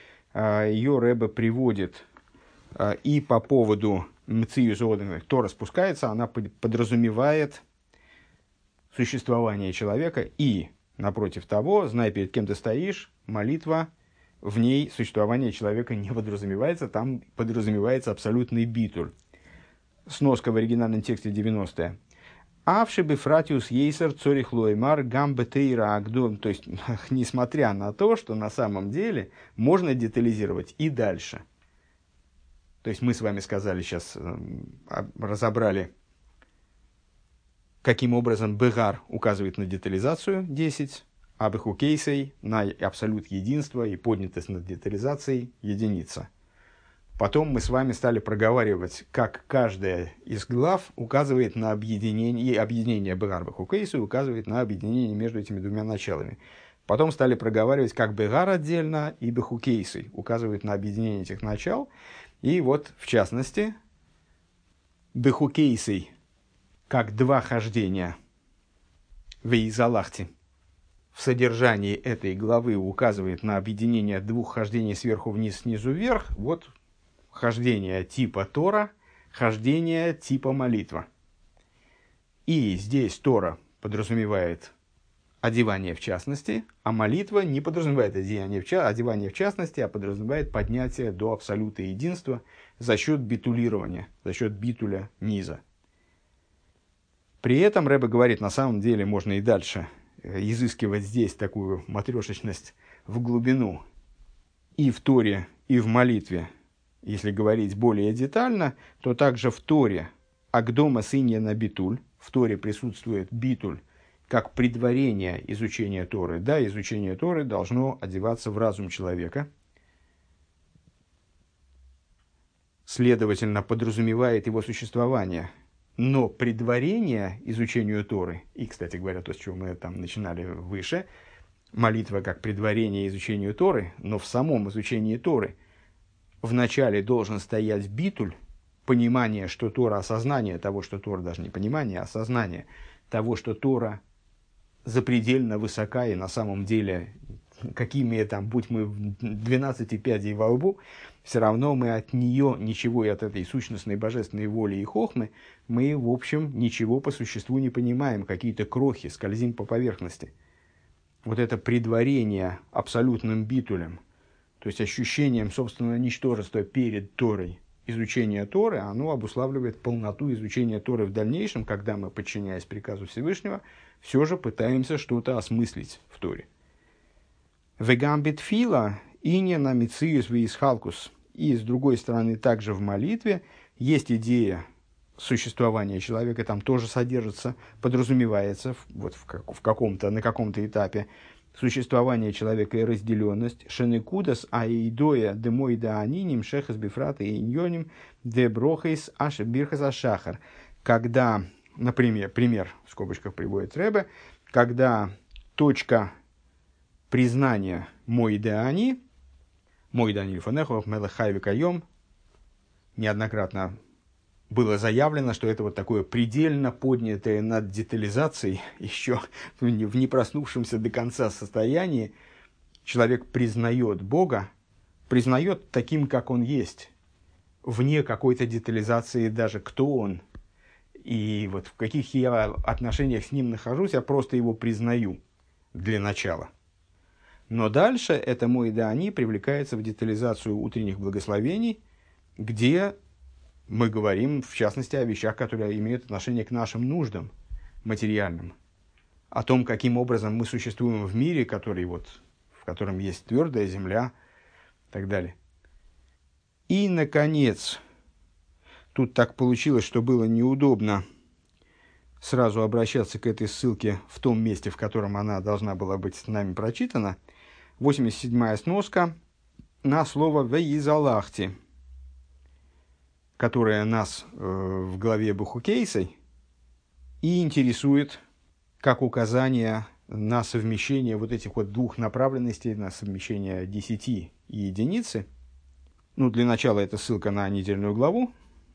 Ее Ребе приводит и по поводу мциюс оден, Тора спускается, она подразумевает существование человека. И, напротив того, знай, перед кем ты стоишь, молитва, в ней существование человека не подразумевается, там подразумевается абсолютный битуль. Сноска в оригинальном тексте 90-я. Авшибы фратиус ейсер цорих лоймар гамбетейра агдом. То есть, несмотря на то, что на самом деле можно детализировать и дальше. То есть, мы с вами сказали сейчас, разобрали, каким образом Бегар указывает на детализацию 10, а Бехукейсей на абсолют единства и поднятость над детализацией единица. Потом мы с вами стали проговаривать, как каждая из глав указывает на объединение, и объединение Бегар Бехукейсу указывает на объединение между этими 2 началами. Потом стали проговаривать, как Бегар отдельно и Бехукейсу указывают на объединение этих начал. И вот, в частности, Бехукейсу, как 2 хождения в Изалахте, в содержании этой главы указывает на объединение 2 хождений сверху вниз, снизу вверх. Вот хождение типа Тора, хождение типа молитва. И здесь Тора подразумевает одевание в частности, а молитва не подразумевает одевание в частности, а подразумевает поднятие до абсолюта единства за счет битулирования, за счет битуля низа. При этом Ребе говорит, на самом деле можно и дальше изыскивать здесь такую матрешечность в глубину и в Торе, и в молитве, если говорить более детально, то также в Торе агдома сынья на битуль, в Торе присутствует битуль как предварение изучения Торы. Да, изучение Торы должно одеваться в разум человека, следовательно, подразумевает его существование. Но предварение изучению Торы, и, кстати говоря, то, с чего мы там начинали выше, молитва как предварение изучению Торы, но в самом изучении Торы вначале должен стоять битуль, понимание, что Тора, осознание того, что Тора, даже не понимание, а осознание того, что Тора запредельно высока, и на самом деле, какими там, будь мы 12 пядей во лбу, все равно мы от нее ничего, и от этой сущностной божественной воли и хохмы, мы, в общем, ничего по существу не понимаем, какие-то крохи, скользим по поверхности. Вот это предварение абсолютным битулем, то есть ощущением собственного ничтожества перед Торой, изучение Торы, оно обуславливает полноту изучения Торы в дальнейшем, когда мы, подчиняясь приказу Всевышнего, все же пытаемся что-то осмыслить в Торе. Вегамбит фила иня на мициус виисхалкус. И, с другой стороны, также в молитве есть идея существования человека, там тоже содержится, подразумевается вот в каком-то, на каком-то этапе существование человека и разделенность. Шенекудас аидоя демойда аниним шехас бифрата и иньоним деброхейс аш бирхас ашахар. Когда, например, пример в скобочках приводит Ребе, когда точка признания мойда ани, мойда ани лифанехов мелахайви кайом, неоднократно было заявлено, что это вот такое предельно поднятое над детализацией, еще в не проснувшемся до конца состоянии, человек признает Бога, признает таким, как он есть, вне какой-то детализации даже, кто он, и вот в каких я отношениях с ним нахожусь, я просто его признаю для начала. Но дальше это мойда ани привлекается в детализацию утренних благословений, где мы говорим, в частности, о вещах, которые имеют отношение к нашим нуждам материальным, о том, каким образом мы существуем в мире, в котором есть твердая земля и так далее. И, наконец, тут так получилось, что было неудобно сразу обращаться к этой ссылке в том месте, в котором она должна была быть нами прочитана. 87-я сноска на слово «веизалахти», которое нас в главе Бехукейсей и интересует как указание на совмещение вот этих вот двух направленностей, на совмещение 10 и единицы. Ну, для начала это ссылка на недельную главу.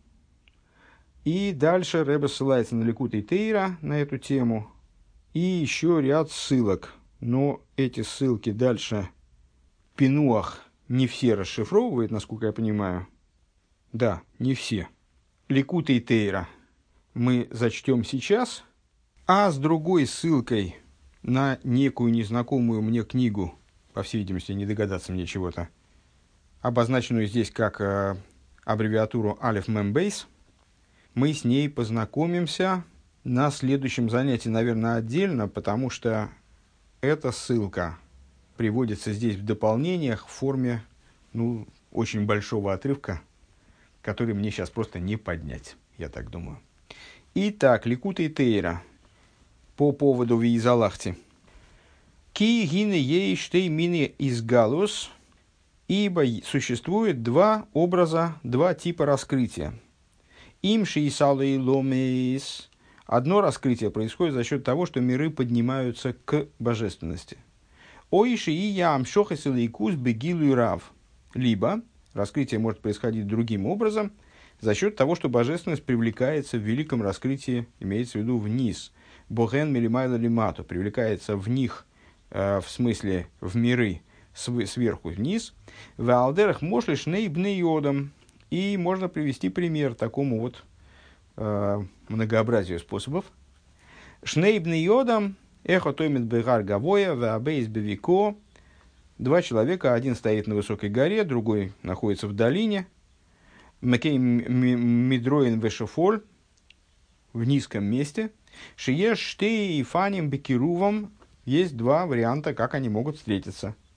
И дальше Ребе ссылается на Ликутей Тейра на эту тему. И еще ряд ссылок. Но эти ссылки дальше Пинуах не все расшифровывает, насколько я понимаю. Да, не все. Ликутей Тейра мы зачтем сейчас, а с другой ссылкой на некую незнакомую мне книгу, по всей видимости, не догадаться мне чего-то, обозначенную здесь как аббревиатуру Алеф Мем Бейс, мы с ней познакомимся на следующем занятии, наверное, отдельно, потому что эта ссылка приводится здесь в дополнениях в форме очень большого отрывка, который мне сейчас просто не поднять, я так думаю. Итак, Ликутей Тейра по поводу Виизалахти. Ки гине ей штей мини изгалус, ибо существует два образа, два типа раскрытия. Им шиисалы ломейс. Одно раскрытие происходит за счет того, что миры поднимаются к божественности. Ойши и ям шохес илайкус бегилу и рав. Либо раскрытие может происходить другим образом, за счет того, что божественность привлекается в великом раскрытии, имеется в виду вниз. Боген милимайла лимату, привлекается в них, в смысле в миры, сверху вниз. В алдерах мошлиш нейбны йодом. И можно привести пример такому вот многообразию способов. Шнейбны йодом, эхо томит бегар гавоя, веабейс бевико. Два человека, один стоит на высокой горе, другой находится в долине. Макей мидроин вешофоль, в низком месте. Шиеш штей и фаним бекирувом. Есть два варианта, как они могут встретиться.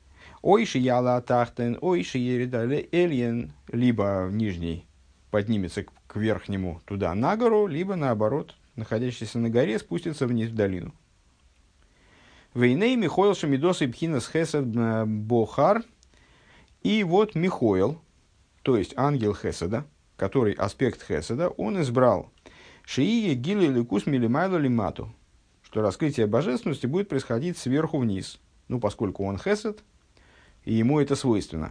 Ойши яла тахтен, ойши еридале эльен, либо нижний поднимется к верхнему туда на гору, либо наоборот, находящийся на горе, спустится вниз в долину. Вейней Михоил Шамидос и Пхинас Хесед Бохар. И вот Михоил, то есть ангел Хеседа, который аспект Хеседа, он избрал Шии Гили Ликус Милимайло Лимату, что раскрытие божественности будет происходить сверху вниз, ну, поскольку он Хесед, и ему это свойственно.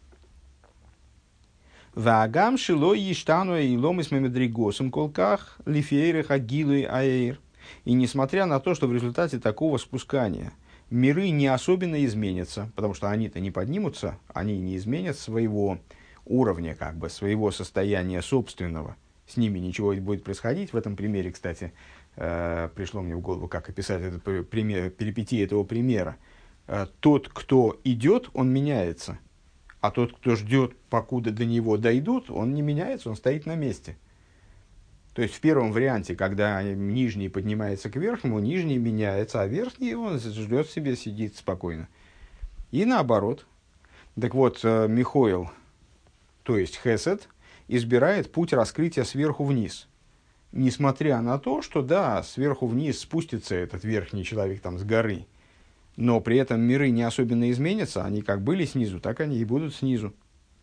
Ваагам шило ештану и ломис мемедригосом колках лифейрах агилуй аэйр. И несмотря на то, что в результате такого спускания миры не особенно изменятся, потому что они-то не поднимутся, они не изменят своего уровня, как бы, своего состояния собственного, с ними ничего не будет происходить. В этом примере, кстати, пришло мне в голову, как описать этот пример, перипетии этого примера. Тот, кто идет, он меняется. А тот, кто ждет, покуда до него дойдут, он не меняется, он стоит на месте. То есть в первом варианте, когда нижний поднимается к верхнему, нижний меняется, а верхний он ждет себе, сидит спокойно. И наоборот. Так вот, Михоил, то есть Хесед, избирает путь раскрытия сверху вниз. Несмотря на то, что да, сверху вниз спустится этот верхний человек там с горы, но при этом миры не особенно изменятся, они как были снизу, так они и будут снизу.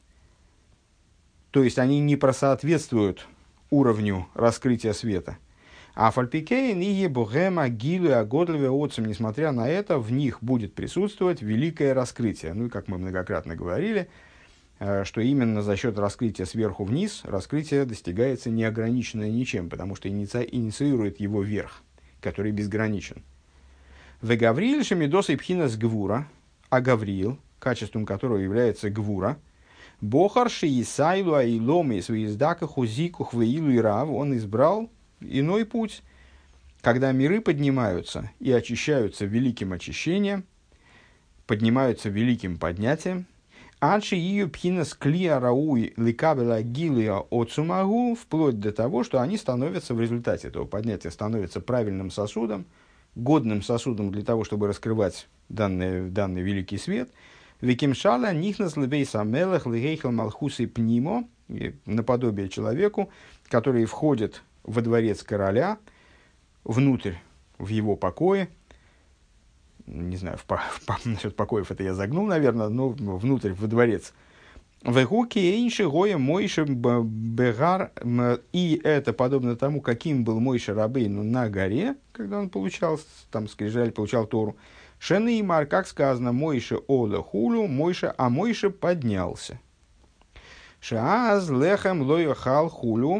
То есть они не просоответствуют уровню раскрытия света. А фальпикейн и ебугема гилу агодлеве отцем, несмотря на это, в них будет присутствовать великое раскрытие. Ну и как мы многократно говорили, что именно за счет раскрытия сверху вниз раскрытие достигается неограниченное ничем, потому что инициирует его верх, который безграничен. В Гавриил Шемидос и Пхинас Гвура, а Гавриил, качеством которого является Гвура, Бохарши Исайлу Айломи Суиздака Хузику Хвеилу и Рав, он избрал иной путь, когда миры поднимаются и очищаются великим очищением, поднимаются великим поднятием, Анши ее Пхинас Клия Рауи Ликабела Гилия Оцумагу, вплоть до того, что они становятся в результате этого поднятия, становятся правильным сосудом, годным сосудом для того, чтобы раскрывать данный великий свет. Викимшала нихнас лебей самелах легейхал малхусы пнимо, наподобие человеку, который входит во дворец короля, внутрь, в его покое. Не знаю, насчет покоев это я загнул, наверное, но внутрь, во дворец. И это подобно тому, каким был Мойше Рабейну на горе, когда он получал там скрижаль, получал Тору. Шенеймар, как сказано, Мойше ола хулю, Мойше, а Мойше поднялся. Шааз лехем лояхал хулю.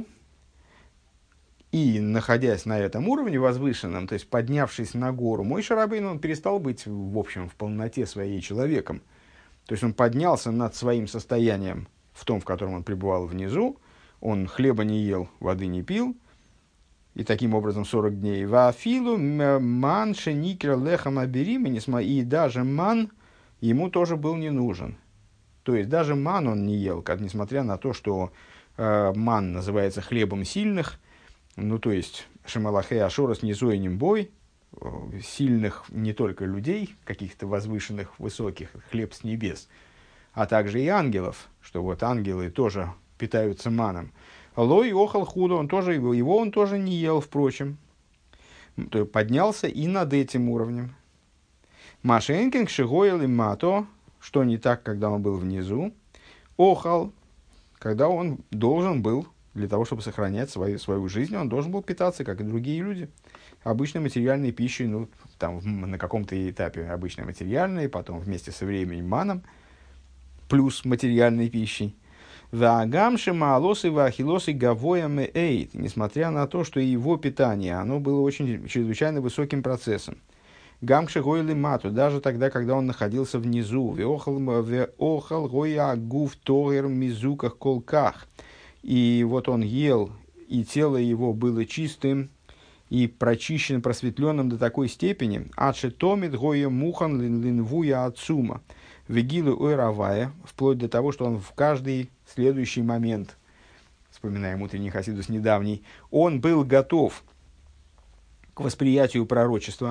И, находясь на этом уровне возвышенном, то есть поднявшись на гору, Мойше Рабейну, он перестал быть, в общем, в полноте своей человеком. То есть он поднялся над своим состоянием, в том, в котором он пребывал внизу. Он хлеба не ел, воды не пил. И таким образом 40 дней. Вафилу ман шеникер лехам аберим. И даже ман ему тоже был не нужен. То есть даже ман он не ел, несмотря на то, что ман называется хлебом сильных. Ну, то есть шемалахей ашорос низойним бой. Сильных не только людей, каких-то возвышенных, высоких, хлеб с небес, а также и ангелов, что вот ангелы тоже питаются маном. Лой охал худо, он тоже не ел, впрочем. То есть поднялся и над этим уровнем. Машенкин шигоил и мато, что не так, когда он был внизу. Охал, когда он должен был, для того, чтобы сохранять свою жизнь, он должен был питаться, как и другие люди. Обычной материальной пищей, ну, там, на каком-то этапе обычной материальной, потом вместе со временем маном, плюс материальной пищей. Ваагамши маалосы ваахилосы гавояме эйт, несмотря на то, что его питание, оно было очень чрезвычайно высоким процессом. Гамши гойли мату, даже тогда, когда он находился внизу, веохал гоя гуф тогер мизуках колках, и вот он ел, и тело его было чистым, и прочищен, просветленным до такой степени, адше томит гоя мухан линвуя ацума, вегилу ойравая, вплоть до того, что он в каждый следующий момент, вспоминаем утренний хасидус недавний, он был готов к восприятию пророчества,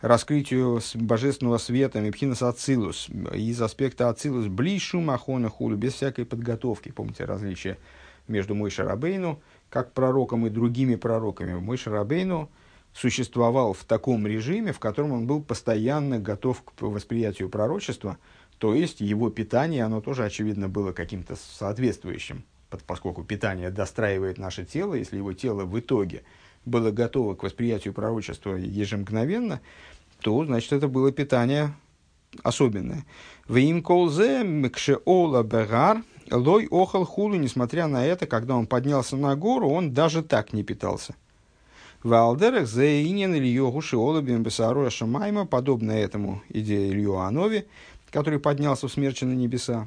раскрытию божественного света, мипхинас ацилус, из аспекта ацилус, блишу махона хулю, без всякой подготовки. Помните различие между Моше Рабейну, как пророком, и другими пророками? Моше Рабейну существовал в таком режиме, в котором он был постоянно готов к восприятию пророчества, то есть его питание, оно тоже, очевидно, было каким-то соответствующим, поскольку питание достраивает наше тело. Если его тело в итоге было готово к восприятию пророчества ежемгновенно, то, значит, это было питание особенное. «Веим колзе мекшеола бегар лой охал хулу», несмотря на это, когда он поднялся на гору, он даже так не питался. «Валдерах зеинен Ильёгу шеола бимбесаруя шамайма», подобно этому идее Илью Анови, который поднялся в смерчи на небеса.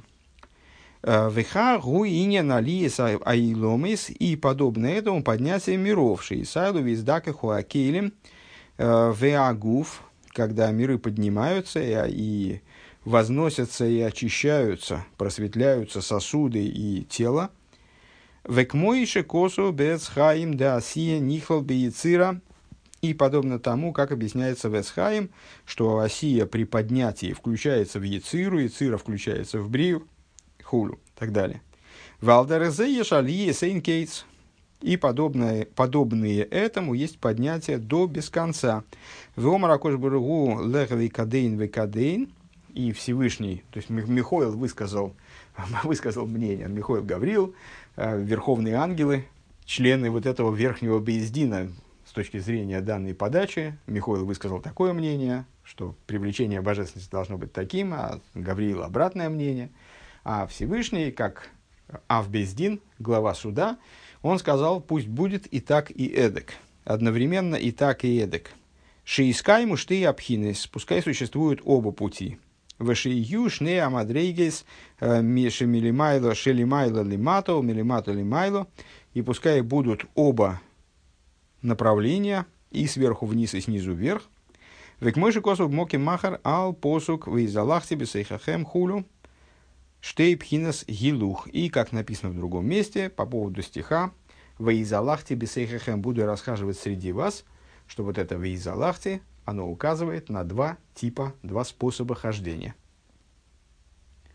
«Веха гуинен алиес аиломис», и подобно этому поднятие миров, шеисайлу виздака хуакелем веагуф, когда миры поднимаются и возносятся и очищаются, просветляются сосуды и тело. «Векмоише косу бецхаим да асия нихлал бейцира», и подобно тому, как объясняется в Эсхаим, что осия при поднятии включается в яциру, яцира включается в брию, хулю, и так далее. «Валдерезееш алие сейнкейтс», и подобные этому есть поднятие до без конца. «Веомар акош баругу лехави кадейн векадейн», и Всевышний, то есть Михоил высказал мнение, Михоил Гавриил, верховные ангелы, члены вот этого верхнего бейздина, с точки зрения данной подачи, Михоил высказал такое мнение, что привлечение божественности должно быть таким, а Гавриил обратное мнение, а Всевышний, как Авбейздин, глава суда, он сказал, пусть будет и так, и эдак, одновременно и так, и эдак. «Шиискай мушты абхинес», пускай существуют оба пути. «Вешию шне амадрейгес шемилимайло шелимайло лимато, милимато лимайло», и пускай будут оба направления, и сверху вниз, и снизу вверх. «Векмойши косук моки махар ал посук вейзалахти бесейхахем хулю штей пхинас гилух». И, как написано в другом месте, по поводу стиха «Вейзалахти бесейхахем», буду расхаживать среди вас, что вот это «Вейзалахти», оно указывает на два способа хождения.